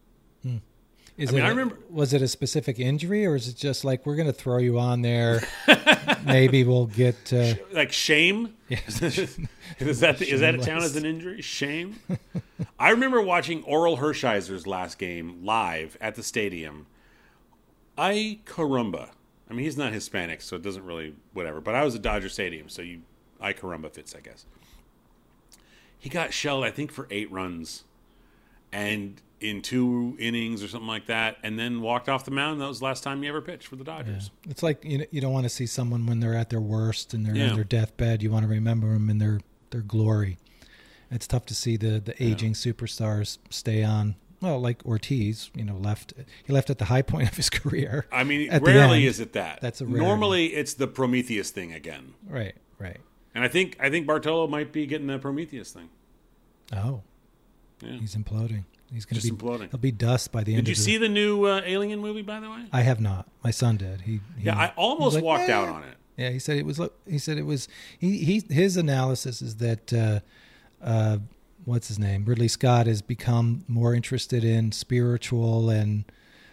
I remember. Was it a specific injury, or is it just like, we're going to throw you on there? Maybe we'll get like shame. Yeah. Is that count as an injury? Shame. I remember watching Oral Hershiser's last game live at the stadium. Ay caramba. I mean, he's not Hispanic, so it doesn't really whatever. But I was at Dodger Stadium, so ay caramba fits, I guess. He got shelled, I think, for 8 runs, and in 2 innings or something like that, and then walked off the mound. That was the last time he ever pitched for the Dodgers. Yeah. It's like you don't want to see someone when they're at their worst and they're on their deathbed. You want to remember them in their glory. It's tough to see the aging superstars stay on. Well, like Ortiz, he left at the high point of his career. I mean, rarely is it that. That's a rarity. Normally, it's the Prometheus thing again. Right. And I think Bartolo might be getting the Prometheus thing. Oh, yeah. He's imploding. He's going to be imploding. He'll be dust by the end. Did you see the new Alien movie, by the way? I have not. My son did. He I almost walked out on it. Yeah, he said it was. He said it was. His analysis is that what's his name? Ridley Scott has become more interested in spiritual, and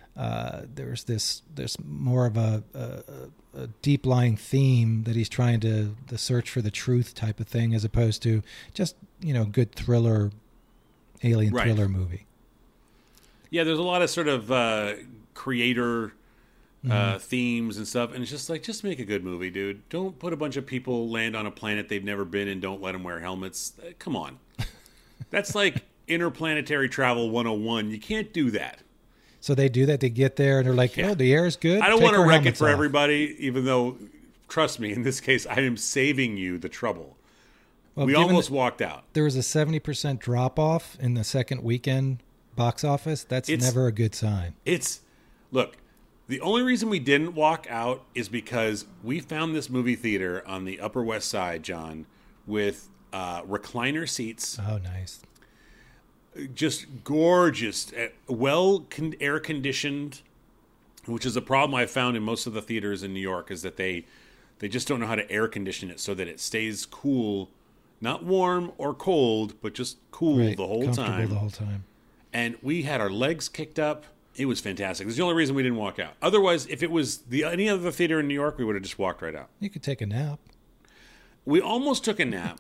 there's more of a deep lying theme that he's trying to the search for the truth type of thing, as opposed to just good thriller, alien thriller movie. Yeah, there's a lot of sort of creator themes and stuff, and it's just like, just make a good movie, dude. Don't put a bunch of people land on a planet they've never been and don't let them wear helmets. Come on. That's like interplanetary travel 101. You can't do that. So they do that. They get there and they're like, "Oh, the air is good." I don't want to wreck it for everybody, even though, trust me, in this case, I am saving you the trouble. Well, we almost walked out. There was a 70% drop off in the second weekend box office. That's never a good sign. Look, the only reason we didn't walk out is because we found this movie theater on the Upper West Side, John, with recliner seats. Oh, nice. Just gorgeous, well air conditioned, which is a problem I found in most of the theaters in New York, is that they just don't know how to air condition it so that it stays cool, not warm or cold, but just cool the whole time. And we had our legs kicked up. It was fantastic. It's the only reason we didn't walk out. Otherwise, if it was any other theater in New York, we would have just walked right out. You could take a nap. We almost took a nap,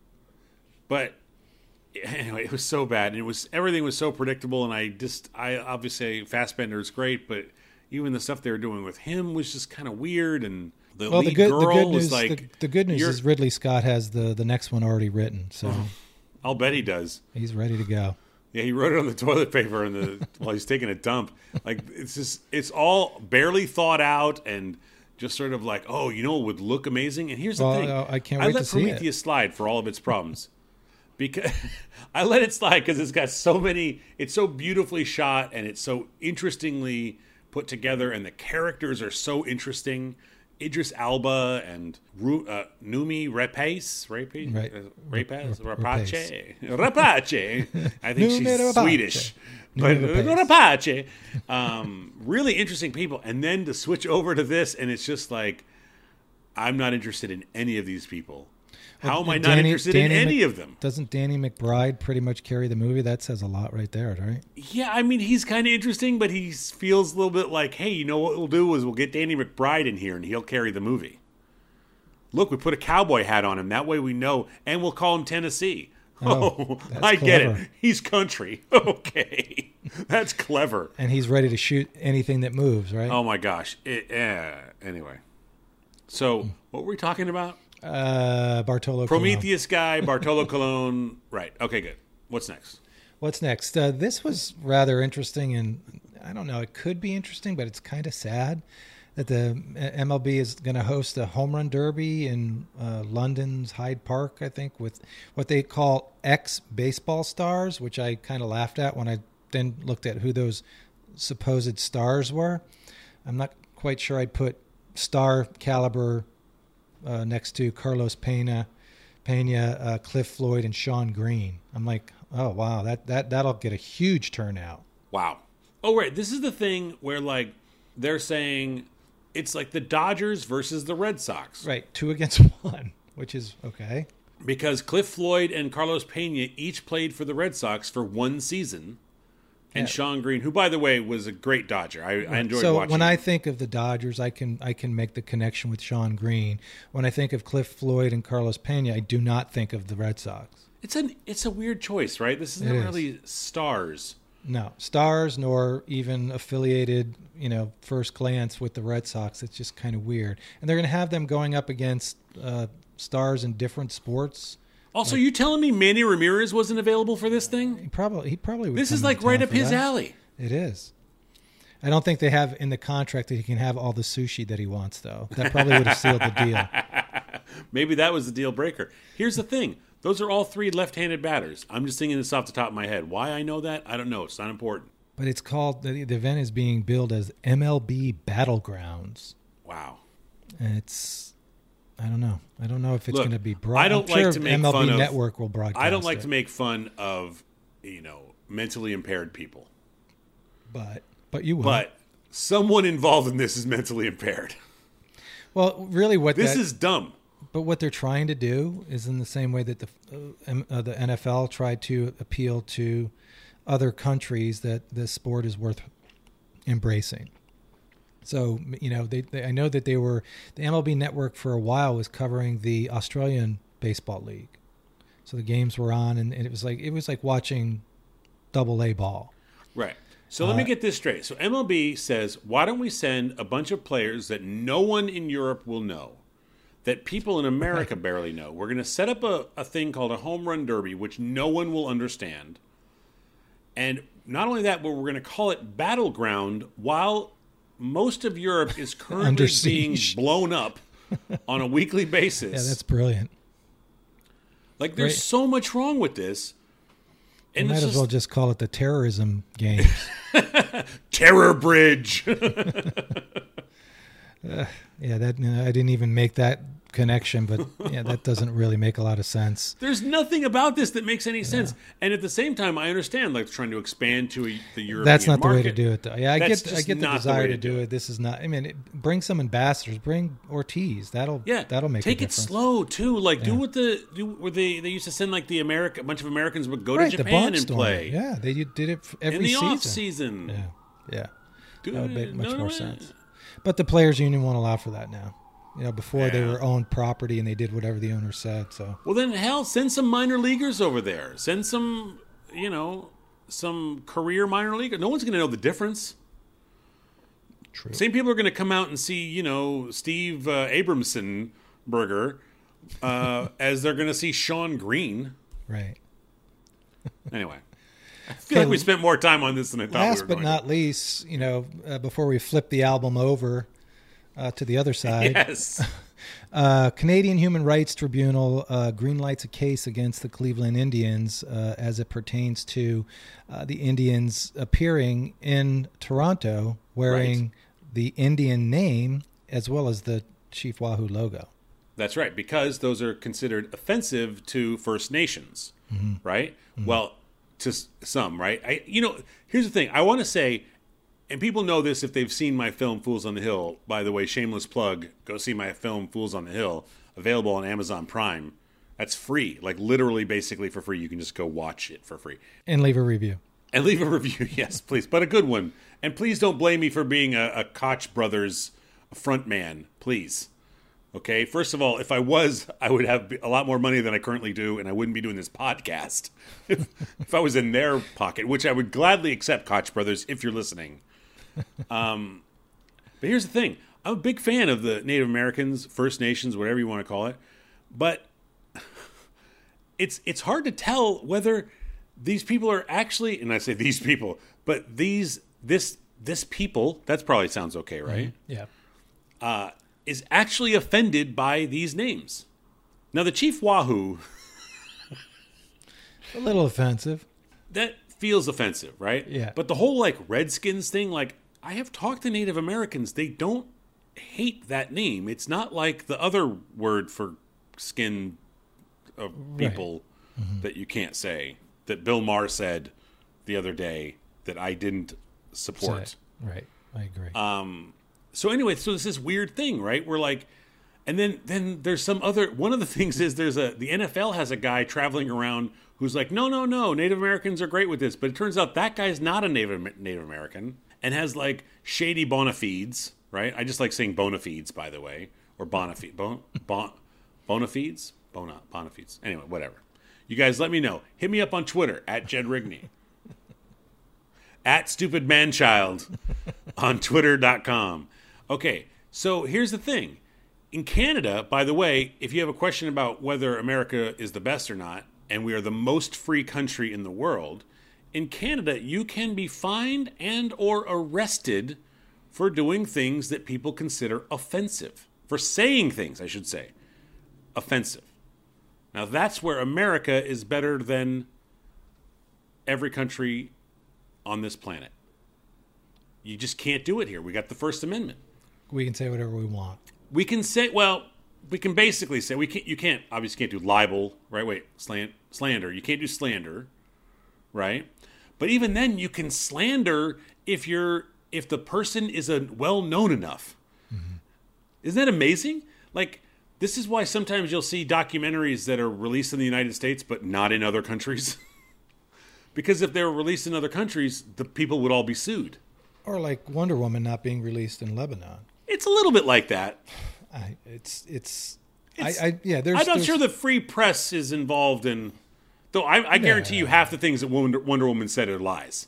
but anyway, it was so bad, and everything was so predictable. And I obviously Fassbender is great, but even the stuff they were doing with him was just kind of weird. And the good news, was like, the good news is Ridley Scott has the next one already written, so I'll bet he does. He's ready to go. Yeah, he wrote it on the toilet paper while he's taking a dump. Like, it's all barely thought out and just sort of like, oh, it would look amazing. And here's the thing. I can't wait to see it. I let Prometheus slide for all of its problems. Because I let it slide because it's got so many, it's so beautifully shot and it's so interestingly put together and the characters are so interesting. Idris Elba and Noomi Rapace. I think she's Swedish. But Rapace. Really interesting people. And then to switch over to this, and it's just like, I'm not interested in any of these people. How am I not interested in any of them? Doesn't Danny McBride pretty much carry the movie? That says a lot right there, right? Yeah, I mean, he's kind of interesting, but he feels a little bit like, hey, what we'll do is we'll get Danny McBride in here and he'll carry the movie. Look, we put a cowboy hat on him. That way we know, and we'll call him Tennessee. Oh, I get it. He's country. Okay. That's clever. And he's ready to shoot anything that moves, right? Oh, my gosh. Anyway. So, what were we talking about? Bartolo Prometheus Colon. guy, Bartolo Colon. Right. Okay, good. What's next? This was rather interesting, and I don't know, it could be interesting, but it's kind of sad that the MLB is going to host a home run derby in London's Hyde Park, I think, with what they call ex-baseball stars, which I kind of laughed at when I then looked at who those supposed stars were. I'm not quite sure I'd put star caliber next to Carlos Pena, Cliff Floyd, and Sean Green. I'm like, oh wow, that'll get a huge turnout. Wow. Oh right, this is the thing where like they're saying it's like the Dodgers versus the Red Sox. Right, 2 against 1, which is okay. Because Cliff Floyd and Carlos Pena each played for the Red Sox for 1 season. And Sean Green, who, by the way, was a great Dodger. I enjoyed watching him. So when I think of the Dodgers, I can make the connection with Sean Green. When I think of Cliff Floyd and Carlos Pena, I do not think of the Red Sox. It's a weird choice, right? This isn't really stars. No, stars nor even affiliated, first glance with the Red Sox. It's just kind of weird. And they're going to have them going up against stars in different sports. Also, you telling me Manny Ramirez wasn't available for this thing? He probably would. This is like right up his alley. It is. I don't think they have in the contract that he can have all the sushi that he wants, though. That probably would have sealed the deal. Maybe that was the deal breaker. Here's the thing. Those are all 3 left-handed batters. I'm just thinking this off the top of my head. Why I know that, I don't know. It's not important. But it's called, the event is being billed as MLB Battlegrounds. Wow. And I don't know. I don't know if it's going to be broad. I don't like to make MLB fun of Network will broadcast. I don't like to make fun of, mentally impaired people. But you will. But someone involved in this is mentally impaired. Well, really, This is dumb. But what they're trying to do is in the same way that the NFL tried to appeal to other countries that this sport is worth embracing. So, I know that the MLB Network for a while was covering the Australian Baseball League. So the games were on, and it was like watching AA ball. Right. So let me get this straight. So MLB says, why don't we send a bunch of players that no one in Europe will know, that people in America barely know? We're going to set up a thing called a home run derby, which no one will understand. And not only that, but we're going to call it Battleground while most of Europe is currently being blown up on a weekly basis. Yeah, that's brilliant. Like, there's so much wrong with this. And might as well just call it the terrorism games. Terror Bridge. I didn't even make that connection, but yeah, that doesn't really make a lot of sense. There's nothing about this that makes any sense. And at the same time, I understand, like, trying to expand to the European That's not market. the way to do it, though. Yeah, I get the desire to do it. This is not. I mean, bring some ambassadors. Bring Ortiz. That'll make a difference. Take it slow too. Like, do what where they used to send like a bunch of Americans would go to Japan and play. Yeah, they did it every season. In the off season. Yeah. That would make much more sense. But the players' union won't allow for that now. Before they were owned property and they did whatever the owner said. So well, then hell, send some minor leaguers over there. Send some, some career minor leaguers. No one's going to know the difference. True. Same people are going to come out and see, Steve Abramson burger as they're going to see Sean Green. Right. Anyway. I feel like we spent more time on this than I thought we were going to. Last but not least, before we flip the album over to the other side. Yes. Canadian Human Rights Tribunal greenlights a case against the Cleveland Indians as it pertains to the Indians appearing in Toronto wearing the Indian name as well as the Chief Wahoo logo. That's right, because those are considered offensive to First Nations, right? Mm-hmm. Well, to some, right? Here's the thing. I want to say, and people know this if they've seen my film Fools on the Hill. By the way, shameless plug, go see my film Fools on the Hill, available on Amazon Prime. That's free, like literally basically for free. You can just go watch it for free. And leave a review. Yes, please, but a good one. And please don't blame me for being a Koch brothers front man, please. Okay, first of all, if I was, I would have a lot more money than I currently do, and I wouldn't be doing this podcast if I was in their pocket, which I would gladly accept, Koch brothers, if you're listening. But here's the thing. I'm a big fan of the Native Americans, First Nations, whatever you want to call it. But it's hard to tell whether these people are actually, and I say these people, but this people, that probably sounds okay, right? Mm-hmm. Yeah. Is actually offended by these names. Now, the Chief Wahoo... a little offensive. That feels offensive, right? Yeah. But the whole, Redskins thing, I have talked to Native Americans. They don't hate that name. It's not like the other word for skin of people that you can't say, that Bill Maher said the other day that I didn't support. Right. I agree. So anyway, so this weird thing, right? We're like, and then there's some other, one of the things is the NFL has a guy traveling around who's like, no, Native Americans are great with this. But it turns out that guy's not a Native American and has shady bona fides, right? I just like saying bona fides, by the way, or bona fides. Bona fides? Bona fides. Anyway, whatever. You guys let me know. Hit me up on Twitter, @Jed Rigney. @StupidManchild on Twitter.com. Okay, so here's the thing. In Canada, by the way, if you have a question about whether America is the best or not, and we are the most free country in the world, in Canada, you can be fined and or arrested for doing things that people consider offensive. For saying things, I should say, offensive. Now, that's where America is better than every country on this planet. You just can't do it here. We got the First Amendment. We can say whatever we want. We can say, we can basically say, you can't do libel, right? Wait, slander. You can't do slander, right? But even then, you can slander if the person is well known enough. Mm-hmm. Isn't that amazing? Like, this is why sometimes you'll see documentaries that are released in the United States but not in other countries. Because if they were released in other countries, the people would all be sued. Or like Wonder Woman not being released in Lebanon. It's a little bit like that. There's I'm not sure the free press is involved in... Though I guarantee you half the things that Wonder Woman said are lies.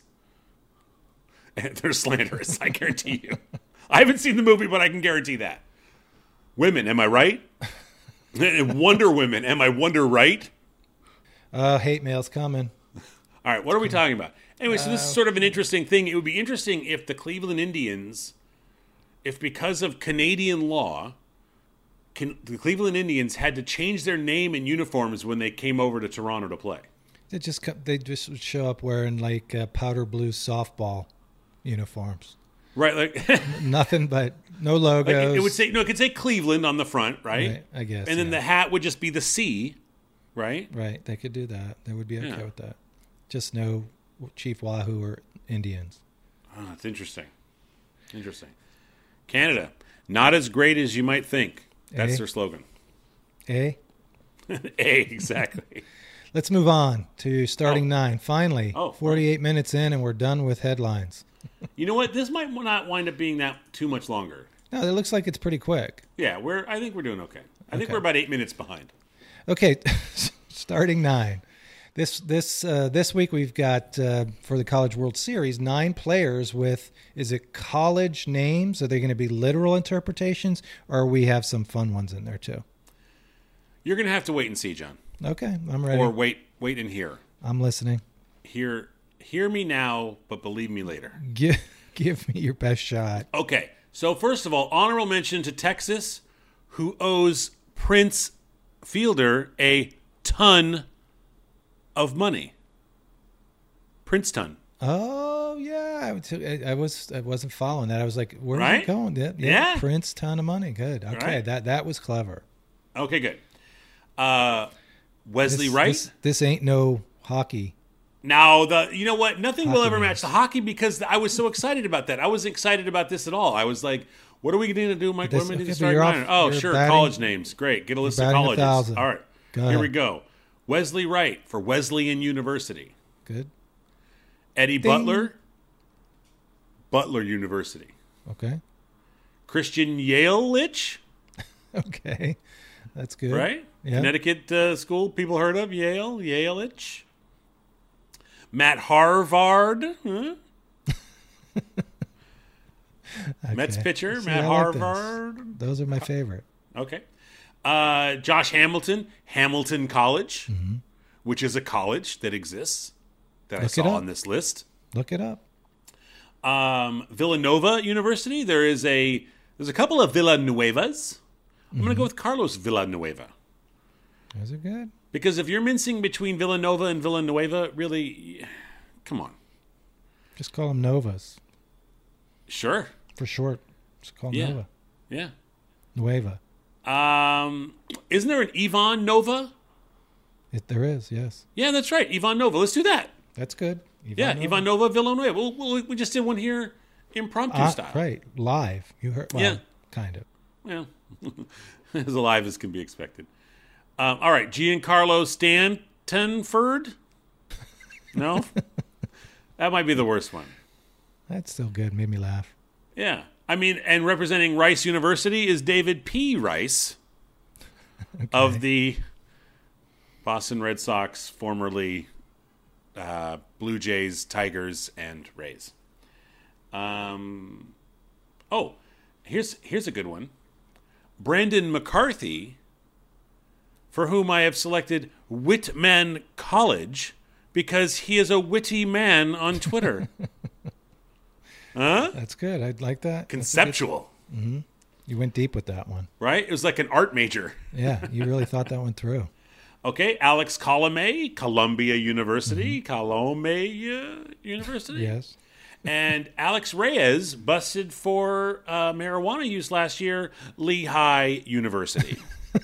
And they're slanderous, I guarantee you. I haven't seen the movie, but I can guarantee that. Women, am I right? Wonder Women, am I wonder right? Hate mail's coming. All right, what are we talking about? Anyway, so this is sort of an interesting thing. It would be interesting if the Cleveland Indians, if because of Canadian law, the Cleveland Indians had to change their name and uniforms when they came over to Toronto to play. They just would show up wearing like powder blue softball uniforms. Right, like nothing but no logos. Like it could say Cleveland on the front, right? I guess. And then the hat would just be the C, right? Right, they could do that. They would be okay with that. Just no Chief Wahoo or Indians. Oh, that's interesting. Interesting. Canada, not as great as you might think. That's their slogan. A? A, exactly. Let's move on to starting 9. Finally, 48 minutes in, and we're done with headlines. You know what? This might not wind up being that too much longer. No, it looks like it's pretty quick. Yeah, I think we're doing okay. I think we're about 8 minutes behind. Okay, starting 9. This week we've got for the College World Series 9 players with, is it college names? Are they going to be literal interpretations, or we have some fun ones in there too? You're going to have to wait and see, John. Okay, I'm ready. Or wait and hear. I'm listening. Hear me now, but believe me later. Give me your best shot. Okay, so first of all, honorable mention to Texas, who owes Prince Fielder a ton of money. Princeton. Oh yeah, I wasn't following that. I was like, where are you going? Yeah. Prince, ton of money. Good. Okay, right. that was clever. Okay, good. Wesley Wright. This ain't no hockey. Now you know what? Nothing will ever names. match the hockey because I was so excited about that. I wasn't excited about this at all. I was like, what are we going to do, Mike? What am I going to start? Oh, sure, college names. Great. Get a list of colleges. 1,000. All right. Here we go. Wesley Wright for Wesleyan University. Good. Eddie Ding. Butler, Butler University. Okay. Christian Yelich. Okay. That's good. Right? Yeah. Connecticut school people heard of. Yelich. Matt Harvard. Huh? Okay. Mets pitcher, See, Matt I like Harvard. Those are my favorite. Okay. Josh Hamilton, Hamilton College, which is a college that exists that I saw on this list. Look it up. Villanova University. There's a couple of Villanuevas. I'm going to go with Carlos Villanueva. Those are good. Because if you're mincing between Villanova and Villanueva, really, come on. Just call them Novas. Sure. For short. Just call them Nova. Yeah. Nueva. Isn't there an Ivan Nova? There is, yes. Yeah, that's right. Ivan Nova. Let's do that. That's good. Ivan Nova, Villanueva. We just did one here impromptu style. Right. Live. You heard, kind of. Well, as alive as can be expected. All right, Giancarlo Stantonford. No? That might be the worst one. That's still good. Made me laugh. Yeah. I mean, and representing Rice University is David P. Rice of the Boston Red Sox, formerly Blue Jays, Tigers, and Rays. Here's a good one. Brandon McCarthy, for whom I have selected Whitman College because he is a witty man on Twitter. Huh? That's good. I like that. Conceptual. Mm-hmm. You went deep with that one. Right? It was like an art major. Yeah, you really thought that one through. Okay, Alex Colomé, Columbia University. Columbia University? Yes. And Alex Reyes, busted for marijuana use last year, Lehigh University.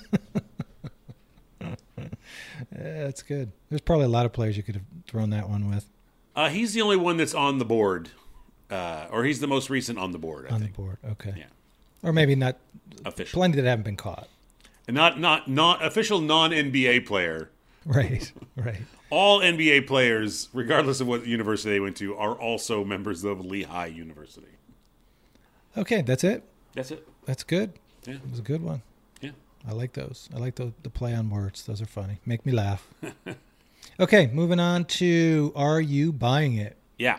That's good. There's probably a lot of players you could have thrown that one with. He's the only one that's on the board. Or he's the most recent on the board, I think. On the board, okay. Yeah. Or maybe not. Official. Plenty that haven't been caught. And not official non-NBA player. Right, right. All NBA players, regardless of what university they went to, are also members of Lehigh University. Okay, that's it. That's it. That's good. Yeah. It was a good one. Yeah. I like those. I like the play on words. Those are funny. Make me laugh. Okay, moving on to Are You Buying It? Yeah.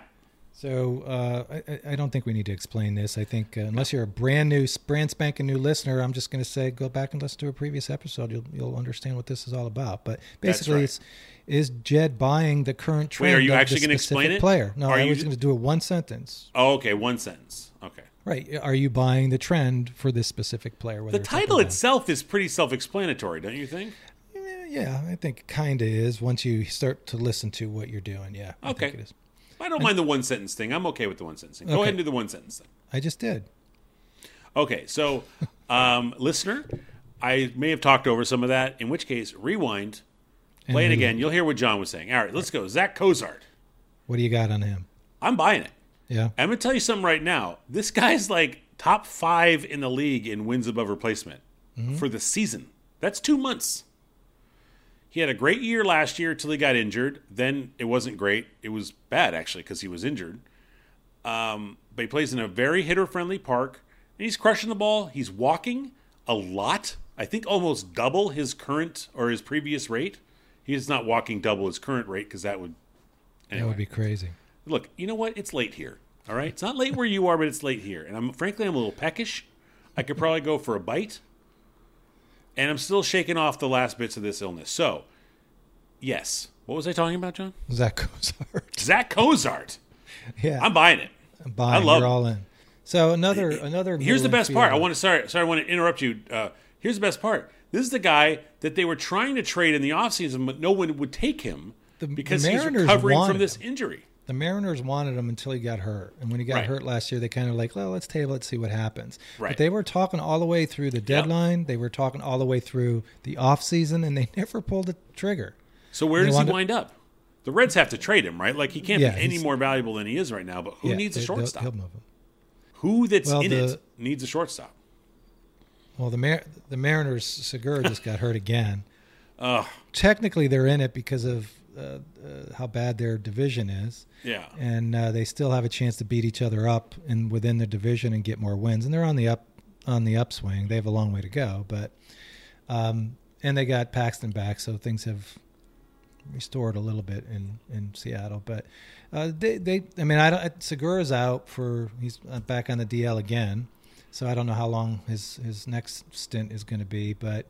So I don't think we need to explain this. I think unless you're a brand spanking new listener, I'm just going to say go back and listen to a previous episode. You'll understand what this is all about. But basically, right. Is Jed buying the current trend? Wait, are you of actually the going to explain specific it? Player? No, Are I you was going to do it one sentence. Oh, okay, one sentence. Okay. Right. Are you buying the trend for this specific player? The title itself is pretty self-explanatory, don't you think? Yeah, I think it kind of is once you start to listen to what you're doing. Yeah. I Okay. think it is. I don't mind the one sentence thing. I'm okay with the one sentence thing. Go ahead and do the one sentence thing. I just did. Okay, so listener, I may have talked over some of that, in which case, rewind, play it again. You'll hear what John was saying. All right, let's go. Zach Cozart. What do you got on him? I'm buying it. Yeah. I'm going to tell you something right now. This guy's like top 5 in the league in wins above replacement for the season. That's 2 months. He had a great year last year till he got injured. Then it wasn't great. It was bad, actually, because he was injured. But he plays in a very hitter-friendly park. And he's crushing the ball. He's walking a lot. I think almost double his current or his previous rate. He is not walking double his current rate because that would... Anyway. That would be crazy. Look, you know what? It's late here. All right? It's not late where you are, but it's late here. And I'm a little peckish. I could probably go for a bite. And I'm still shaking off the last bits of this illness. So, yes. What was I talking about, John? Zach Cozart. Zach Cozart. Yeah. I'm buying it. I love You're all in. So another Here's the best part. I want to interrupt you. Here's the best part. This is the guy that they were trying to trade in the offseason, but no one would take him because he's recovering from this injury. The Mariners wanted him until he got hurt. And when he got hurt last year, they kind of like, well, let's table it, see what happens. Right. But they were talking all the way through the deadline. Yep. They were talking all the way through the offseason, and they never pulled the trigger. So where does he wind up? The Reds have to trade him, right? Like, he can't be any more valuable than he is right now, but who needs a shortstop? He'll move him. Who that's in it needs a shortstop? Well, the Mariners, Segura just got hurt again. Technically, they're in it because of how bad their division is. Yeah. And they still have a chance to beat each other up within their division and get more wins. And they're on the upswing. They have a long way to go, but and they got Paxton back, so things have restored a little bit in Seattle. But Segura's out he's back on the DL again, so I don't know how long his next stint is going to be, but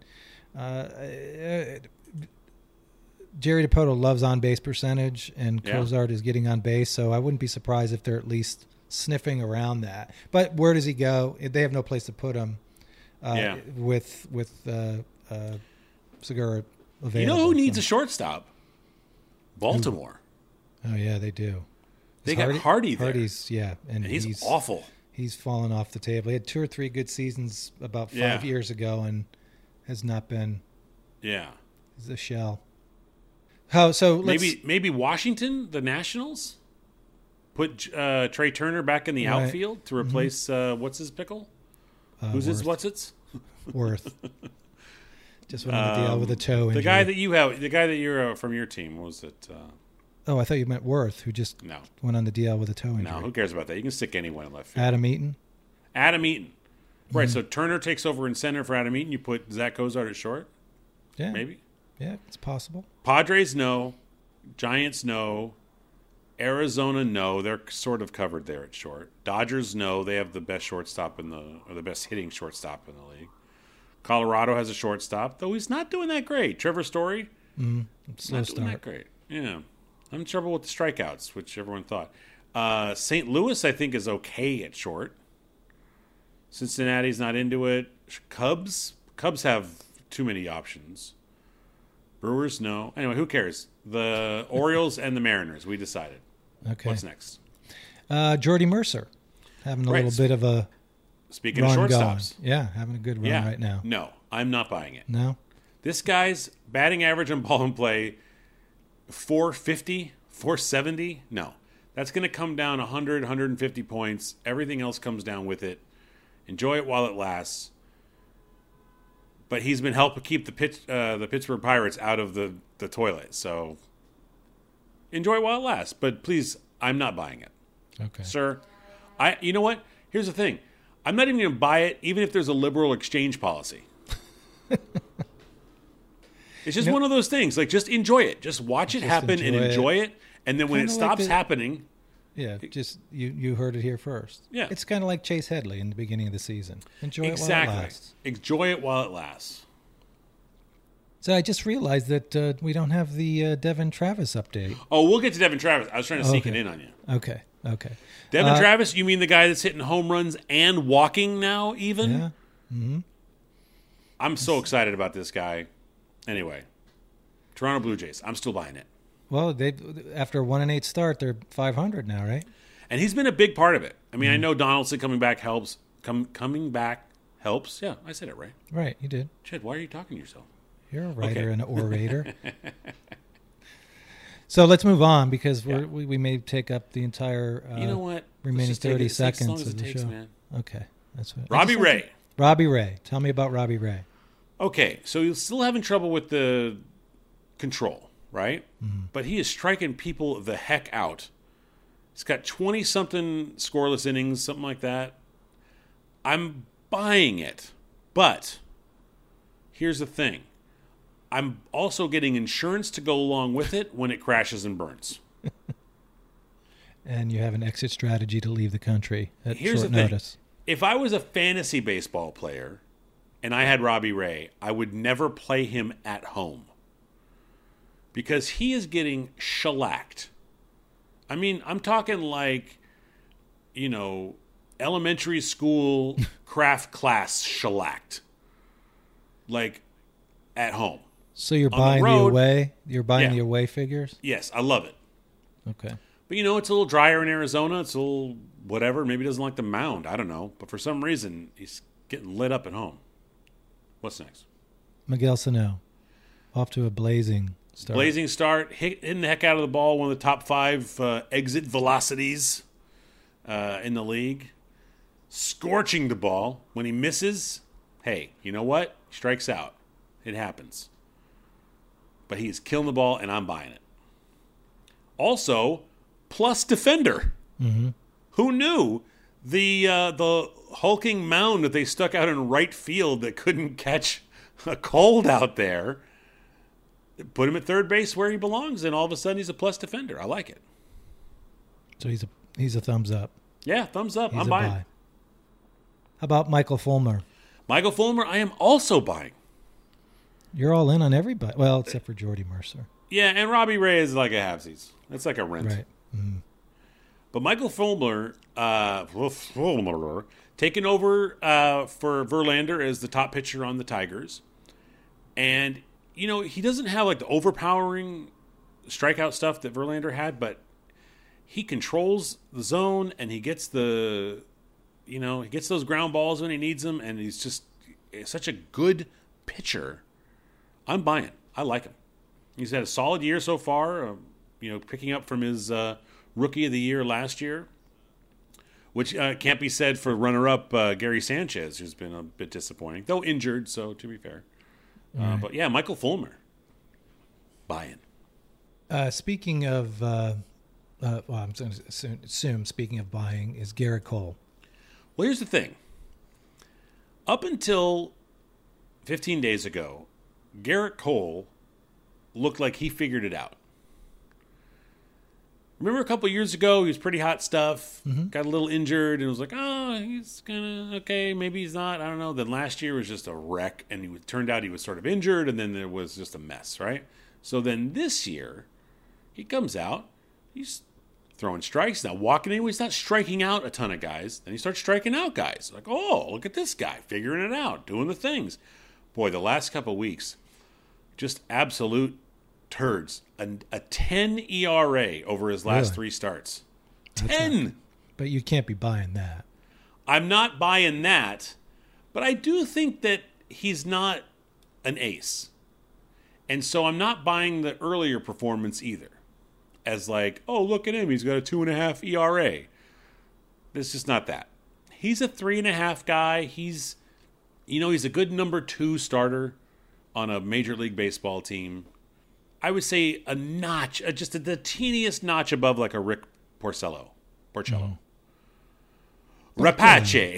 Jerry Dipoto loves on-base percentage, and Cozart is getting on base, so I wouldn't be surprised if they're at least sniffing around that. But where does he go? They have no place to put him with Segura available. You know who needs a shortstop? Baltimore. Oh, yeah, they do. They got Hardy there. Hardy's, and he's awful. He's fallen off the table. He had 2 or 3 good seasons about 5 years ago and has not been. Yeah. He's a shell. Maybe Washington, the Nationals, put Trey Turner back in the outfield to replace what's his pickle? Who's his what's its? Worth. Just went on the DL with a toe injury. The guy that you're from your team, was it? I thought you meant Worth, who just went on the DL with a toe injury. No, who cares about that? You can stick anyone in left field. Adam Eaton. Right, so Turner takes over in center for Adam Eaton. You put Zach Cozart at short? Yeah. Maybe? Yeah, it's possible. Padres, no. Giants, no. Arizona, no. They're sort of covered there at short. Dodgers, no. They have the best shortstop or the best hitting shortstop in the league. Colorado has a shortstop, though he's not doing that great. Trevor Story, slow not start. doing that great. Yeah. I'm in trouble with the strikeouts, which everyone thought. St. Louis, I think, is okay at short. Cincinnati's not into it. Cubs have too many options. Brewers, no. Anyway, who cares? The Orioles and the Mariners, we decided. Okay. What's next? Jordy Mercer, having a little bit of a Speaking of shortstops. Going. Yeah, having a good run right now. No, I'm not buying it. No? This guy's batting average on ball and play, 450, 470. No. That's going to come down 100, 150 points. Everything else comes down with it. Enjoy it while it lasts. But he's been helping keep the Pittsburgh Pirates out of the toilet. So enjoy it while it lasts. But please, I'm not buying it. Okay. Sir, you know what? Here's the thing. I'm not even going to buy it even if there's a liberal exchange policy. It's just one of those things. Like, just enjoy it. Just watch it happen and enjoy it. And then when it stops happening... Yeah, just you heard it here first. Yeah. It's kind of like Chase Headley in the beginning of the season. Enjoy it while it lasts. Enjoy it while it lasts. So I just realized that we don't have the Devin Travis update. Oh, we'll get to Devin Travis. I was trying to sneak it in on you. Okay. Devin Travis, you mean the guy that's hitting home runs and walking now even? Yeah. Mm-hmm. I'm so excited about this guy. Anyway, Toronto Blue Jays. I'm still buying it. Well, after a 1-8 start, they're 500 now, right? And he's been a big part of it. I mean, I know Donaldson coming back helps. Coming back helps. Yeah, I said it right. Right, you did. Chet, why are you talking to yourself? You're a writer and an orator. So let's move on because we may take up the entire you know what? Remaining 30 seconds as long as of the show. Man. Okay, that's what. Robbie Ray. Robbie Ray. Tell me about Robbie Ray. Okay, so he's still having trouble with the control, right? Mm-hmm. But he is striking people the heck out. He's got 20-something scoreless innings, something like that. I'm buying it. But here's the thing. I'm also getting insurance to go along with it when it crashes and burns. And you have an exit strategy to leave the country at short notice. If I was a fantasy baseball player and I had Robbie Ray, I would never play him at home. Because he is getting shellacked. I mean, I'm talking like, elementary school craft class shellacked. Like, at home. So you're buying the away? You're buying the away figures? Yes, I love it. Okay. But, it's a little drier in Arizona. It's a little whatever. Maybe he doesn't like the mound. I don't know. But for some reason, he's getting lit up at home. What's next? Miguel Sano. Off to a blazing start. Blazing start. Hitting the heck out of the ball. One of the top 5 exit velocities in the league. Scorching the ball. When he misses, hey, you know what? He strikes out. It happens. But he's killing the ball, and I'm buying it. Also, plus defender. Mm-hmm. Who knew the hulking mound that they stuck out in right field that couldn't catch a cold out there, put him at third base where he belongs, and all of a sudden he's a plus defender. I like it. So he's a thumbs up. Yeah, thumbs up. He's I'm buying. Buy. How about Michael Fulmer? Michael Fulmer, I am also buying. You're all in on everybody. Well, except for Jordy Mercer. Yeah, and Robbie Ray is like a halfsies. It's like a rent. Right. Mm-hmm. But Michael Fulmer, taking over for Verlander as the top pitcher on the Tigers. And, he doesn't have like the overpowering strikeout stuff that Verlander had, but he controls the zone and he gets he gets those ground balls when he needs them, and he's just such a good pitcher. I'm buying. I like him. He's had a solid year so far, picking up from his Rookie of the Year last year, which can't be said for runner-up Gary Sanchez, who's been a bit disappointing, though injured, so to be fair. Right. But yeah, Michael Fulmer, buying. Speaking of, I'm going to assume, speaking of buying, is Garrett Cole. Well, here's the thing. Up until 15 days ago, Garrett Cole looked like he figured it out. Remember a couple years ago, he was pretty hot stuff, got a little injured, and was like, oh, he's kind of okay, maybe he's not, I don't know. Then last year was just a wreck, and it turned out he was sort of injured, and then there was just a mess, right? So then this year, he comes out, he's throwing strikes, now walking in, he's not striking out a ton of guys, then he starts striking out guys. Like, oh, look at this guy, figuring it out, doing the things. Boy, the last couple of weeks, just absolute turds. A 10 ERA over his last 3 starts. 10! But you can't be buying that. I'm not buying that, but I do think that he's not an ace. And so I'm not buying the earlier performance either. As like, oh, look at him, he's got a 2.5 ERA. It's just not that. He's a 3.5 guy. He's a good number 2 starter on a Major League Baseball team. I would say a notch, just the teeniest notch above like a Rick Porcello. Rapace.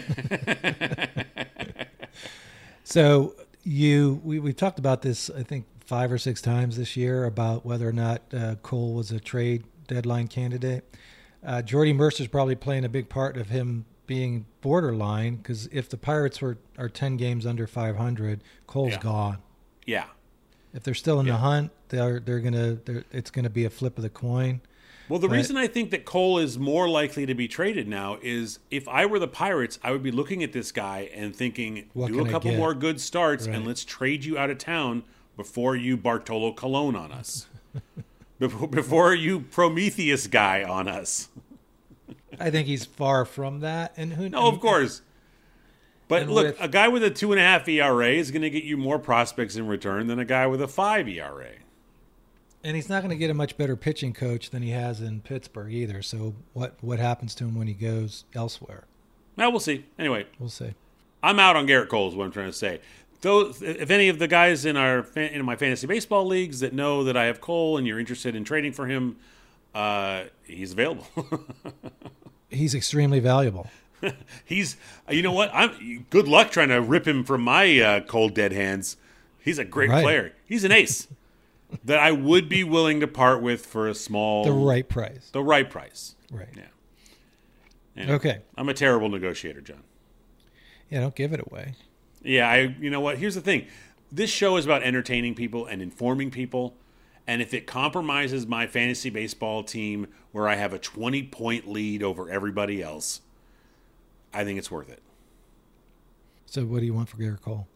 So we've talked about this, I think, 5 or 6 times this year about whether or not Cole was a trade deadline candidate. Jordy Mercer's probably playing a big part of him being borderline, because if the Pirates are 10 games under 500, Cole's gone. Yeah. If they're still in the hunt, it's gonna be a flip of the coin. Well, the reason I think that Cole is more likely to be traded now is if I were the Pirates, I would be looking at this guy and thinking, do a couple more good starts and let's trade you out of town before you Bartolo Colon on us. Before you Prometheus guy on us. I think he's far from that. Of course. But look, a guy with a 2.5 ERA is going to get you more prospects in return than a guy with a 5 ERA. And he's not going to get a much better pitching coach than he has in Pittsburgh either. So what happens to him when he goes elsewhere? Well, we'll see. Anyway. We'll see. I'm out on Garrett Cole is what I'm trying to say. Though, if any of the guys in my fantasy baseball leagues that know that I have Cole and you're interested in trading for him, he's available. He's extremely valuable. He's, you know what? Good luck trying to rip him from my cold dead hands. He's a great player. He's an ace that I would be willing to part with for the right price. Right. Yeah. Anyway, okay. I'm a terrible negotiator, John. Yeah, don't give it away. Yeah, you know what? Here's the thing. This show is about entertaining people and informing people. And if it compromises my fantasy baseball team where I have a 20-point lead over everybody else, I think it's worth it. So what do you want for Garrett Cole?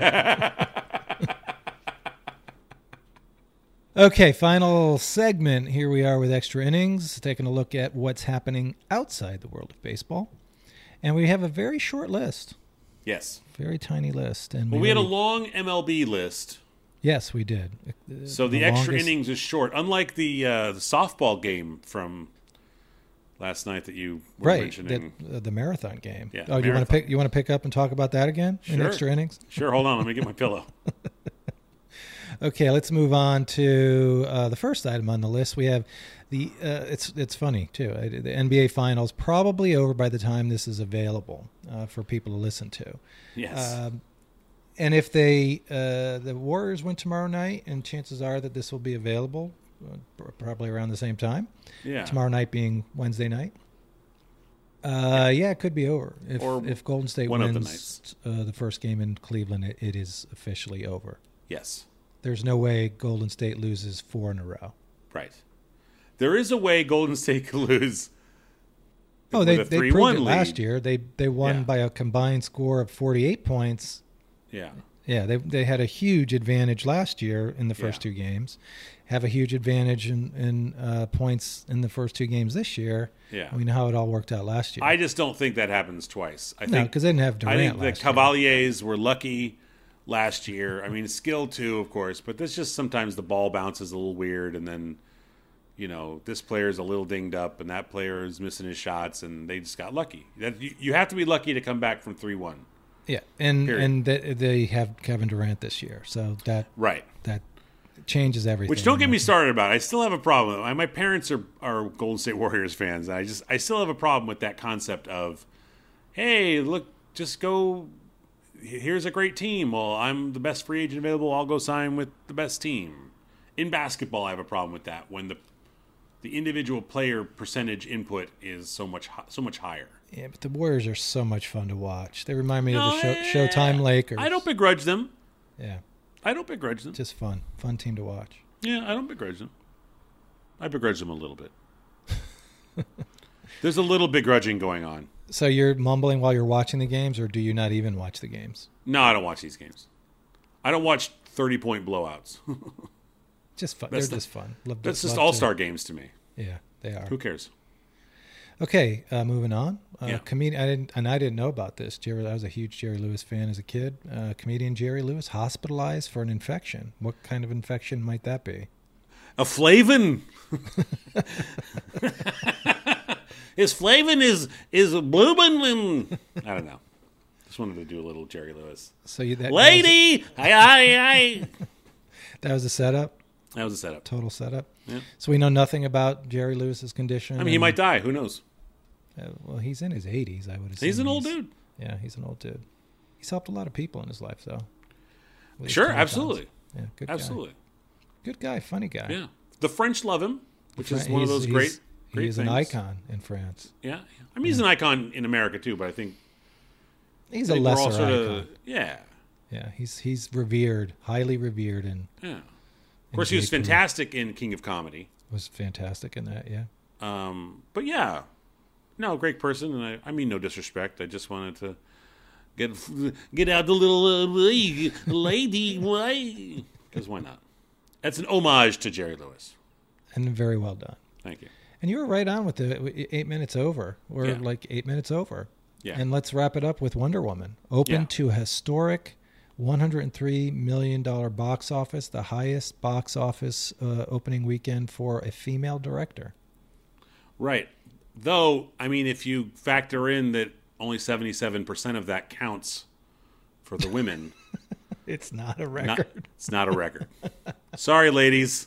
Okay, final segment. Here we are with Extra Innings, taking a look at what's happening outside the world of baseball. And we have a very short list. Yes. Very tiny list. And we had a long MLB list. Yes, we did. So the extra innings is short, unlike the softball game from last night that you were mentioning. The marathon game. Yeah, oh, you want to pick up and talk about that again in extra innings? Sure. Hold on, let me get my pillow. Okay, let's move on to the first item on the list. We have it's funny too. The NBA Finals probably over by the time this is available for people to listen to. Yes. And if the Warriors win tomorrow night, and chances are that this will be available probably around the same time. Yeah. Tomorrow night being Wednesday night. It could be over. If Golden State wins the first game in Cleveland, it is officially over. Yes. There's no way Golden State loses 4 in a row. Right. There is a way Golden State could lose. Oh, they proved it last year. They won by a combined score of 48 points. Yeah. Yeah, they had a huge advantage last year in the first 2 games. Have a huge advantage in points in the first 2 games this year. Yeah. We know how it all worked out last year. I just don't think that happens twice. No, because they didn't have Durant last year. I think the Cavaliers were lucky last year. I mean, skill too, of course, but there's just sometimes the ball bounces a little weird, and then, this player's a little dinged up, and that player is missing his shots, and they just got lucky. You have to be lucky to come back from 3-1. Yeah, and they have Kevin Durant this year, so that changes everything. Which don't get me started about. I still have a problem. My parents are Golden State Warriors fans. I still have a problem with that concept of, hey, look, just go. Here's a great team. Well, I'm the best free agent available. I'll go sign with the best team. In basketball, I have a problem with that when the individual player percentage input is so much higher. Yeah, but the Warriors are so much fun to watch. They remind me of the Showtime Lakers. I don't begrudge them. Yeah. I don't begrudge them. Just fun. Fun team to watch. Yeah, I don't begrudge them. I begrudge them a little bit. There's a little begrudging going on. So you're mumbling while you're watching the games, or do you not even watch the games? No, I don't watch these games. I don't watch 30-point blowouts. Just fun. They're just fun. That's just all-star games to me. Yeah, they are. Who cares? Okay, moving on. Comedian, I didn't know about this. I was a huge Jerry Lewis fan as a kid. Comedian Jerry Lewis hospitalized for an infection. What kind of infection might that be? A flavin. his flavin is blooming. I don't know. Just wanted to do a little Jerry Lewis. So you that Lady, I. That was a setup. That was a setup. Total setup. Yeah. So we know nothing about Jerry Lewis's condition. I mean, he might die. Who knows? Well, he's in his 80s, I would assume. He's an old dude. Yeah, he's an old dude. He's helped a lot of people in his life, though. Sure, absolutely. Yeah, good absolutely. guy. Good guy, funny guy. Yeah. The French love him, which is one of those great He's an things. icon in France. Yeah. I mean, he's an icon in America, too, but I think he's a lesser all sort icon. of, yeah. Yeah, he's revered, highly revered, and Yeah. Of course, he was fantastic in King of Comedy. Was fantastic in that, yeah. But yeah, no, great person, and I mean no disrespect. I just wanted to get out the little lady, why? Because why not? That's an homage to Jerry Lewis. And very well done. Thank you. And you were right on with the 8 minutes over. We're like 8 minutes over. Yeah. And let's wrap it up with Wonder Woman. Opened to a historic $103 million box office, the highest box office opening weekend for a female director. Right. Though, I mean, if you factor in that only 77% of that counts for the women. It's not a record. It's not a record. Sorry, ladies.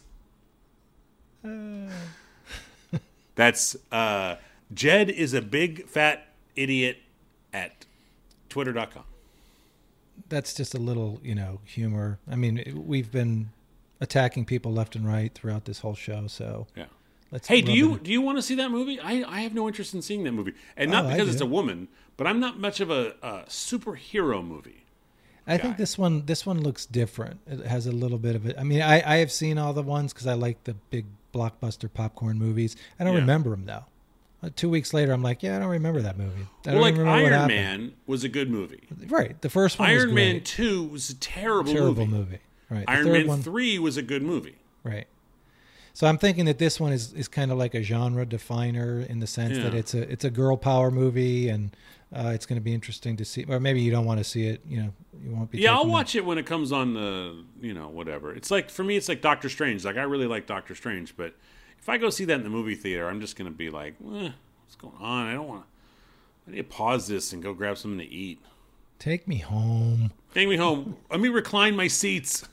That's Jed is a big fat idiot at twitter.com. That's just a little, humor. I mean, we've been attacking people left and right throughout this whole show, so yeah. Hey, do you want to see that movie? I have no interest in seeing that movie, and not because it's a woman, but I'm not much of a superhero movie. I think this one looks different. It has a little bit of it. I mean, I have seen all the ones because I like the big blockbuster popcorn movies. I don't remember them though. 2 weeks later, I'm like, I don't remember that movie. Like Iron Man was a good movie, right? The first one, Iron Man 2 was a terrible movie. Right. Iron Man 3 was a good movie, right? So I'm thinking that this one is kind of like a genre definer in the sense that it's a girl power movie, and it's going to be interesting to see. Or maybe you don't want to see it. You won't be. Yeah, I'll watch it when it comes on the whatever. It's like for me, it's like Doctor Strange. Like I really like Doctor Strange, but if I go see that in the movie theater, I'm just going to be like, what's going on? I need to pause this and go grab something to eat. Take me home. Take me home. Let me recline my seats.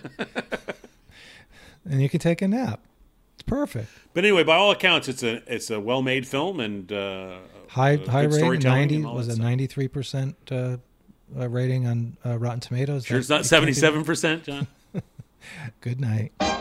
And you can take a nap. It's perfect. But anyway, by all accounts, it's a well-made film and high rating. 90 was a 93% rating on Rotten Tomatoes. Sure, it's not 77%, John. Good night.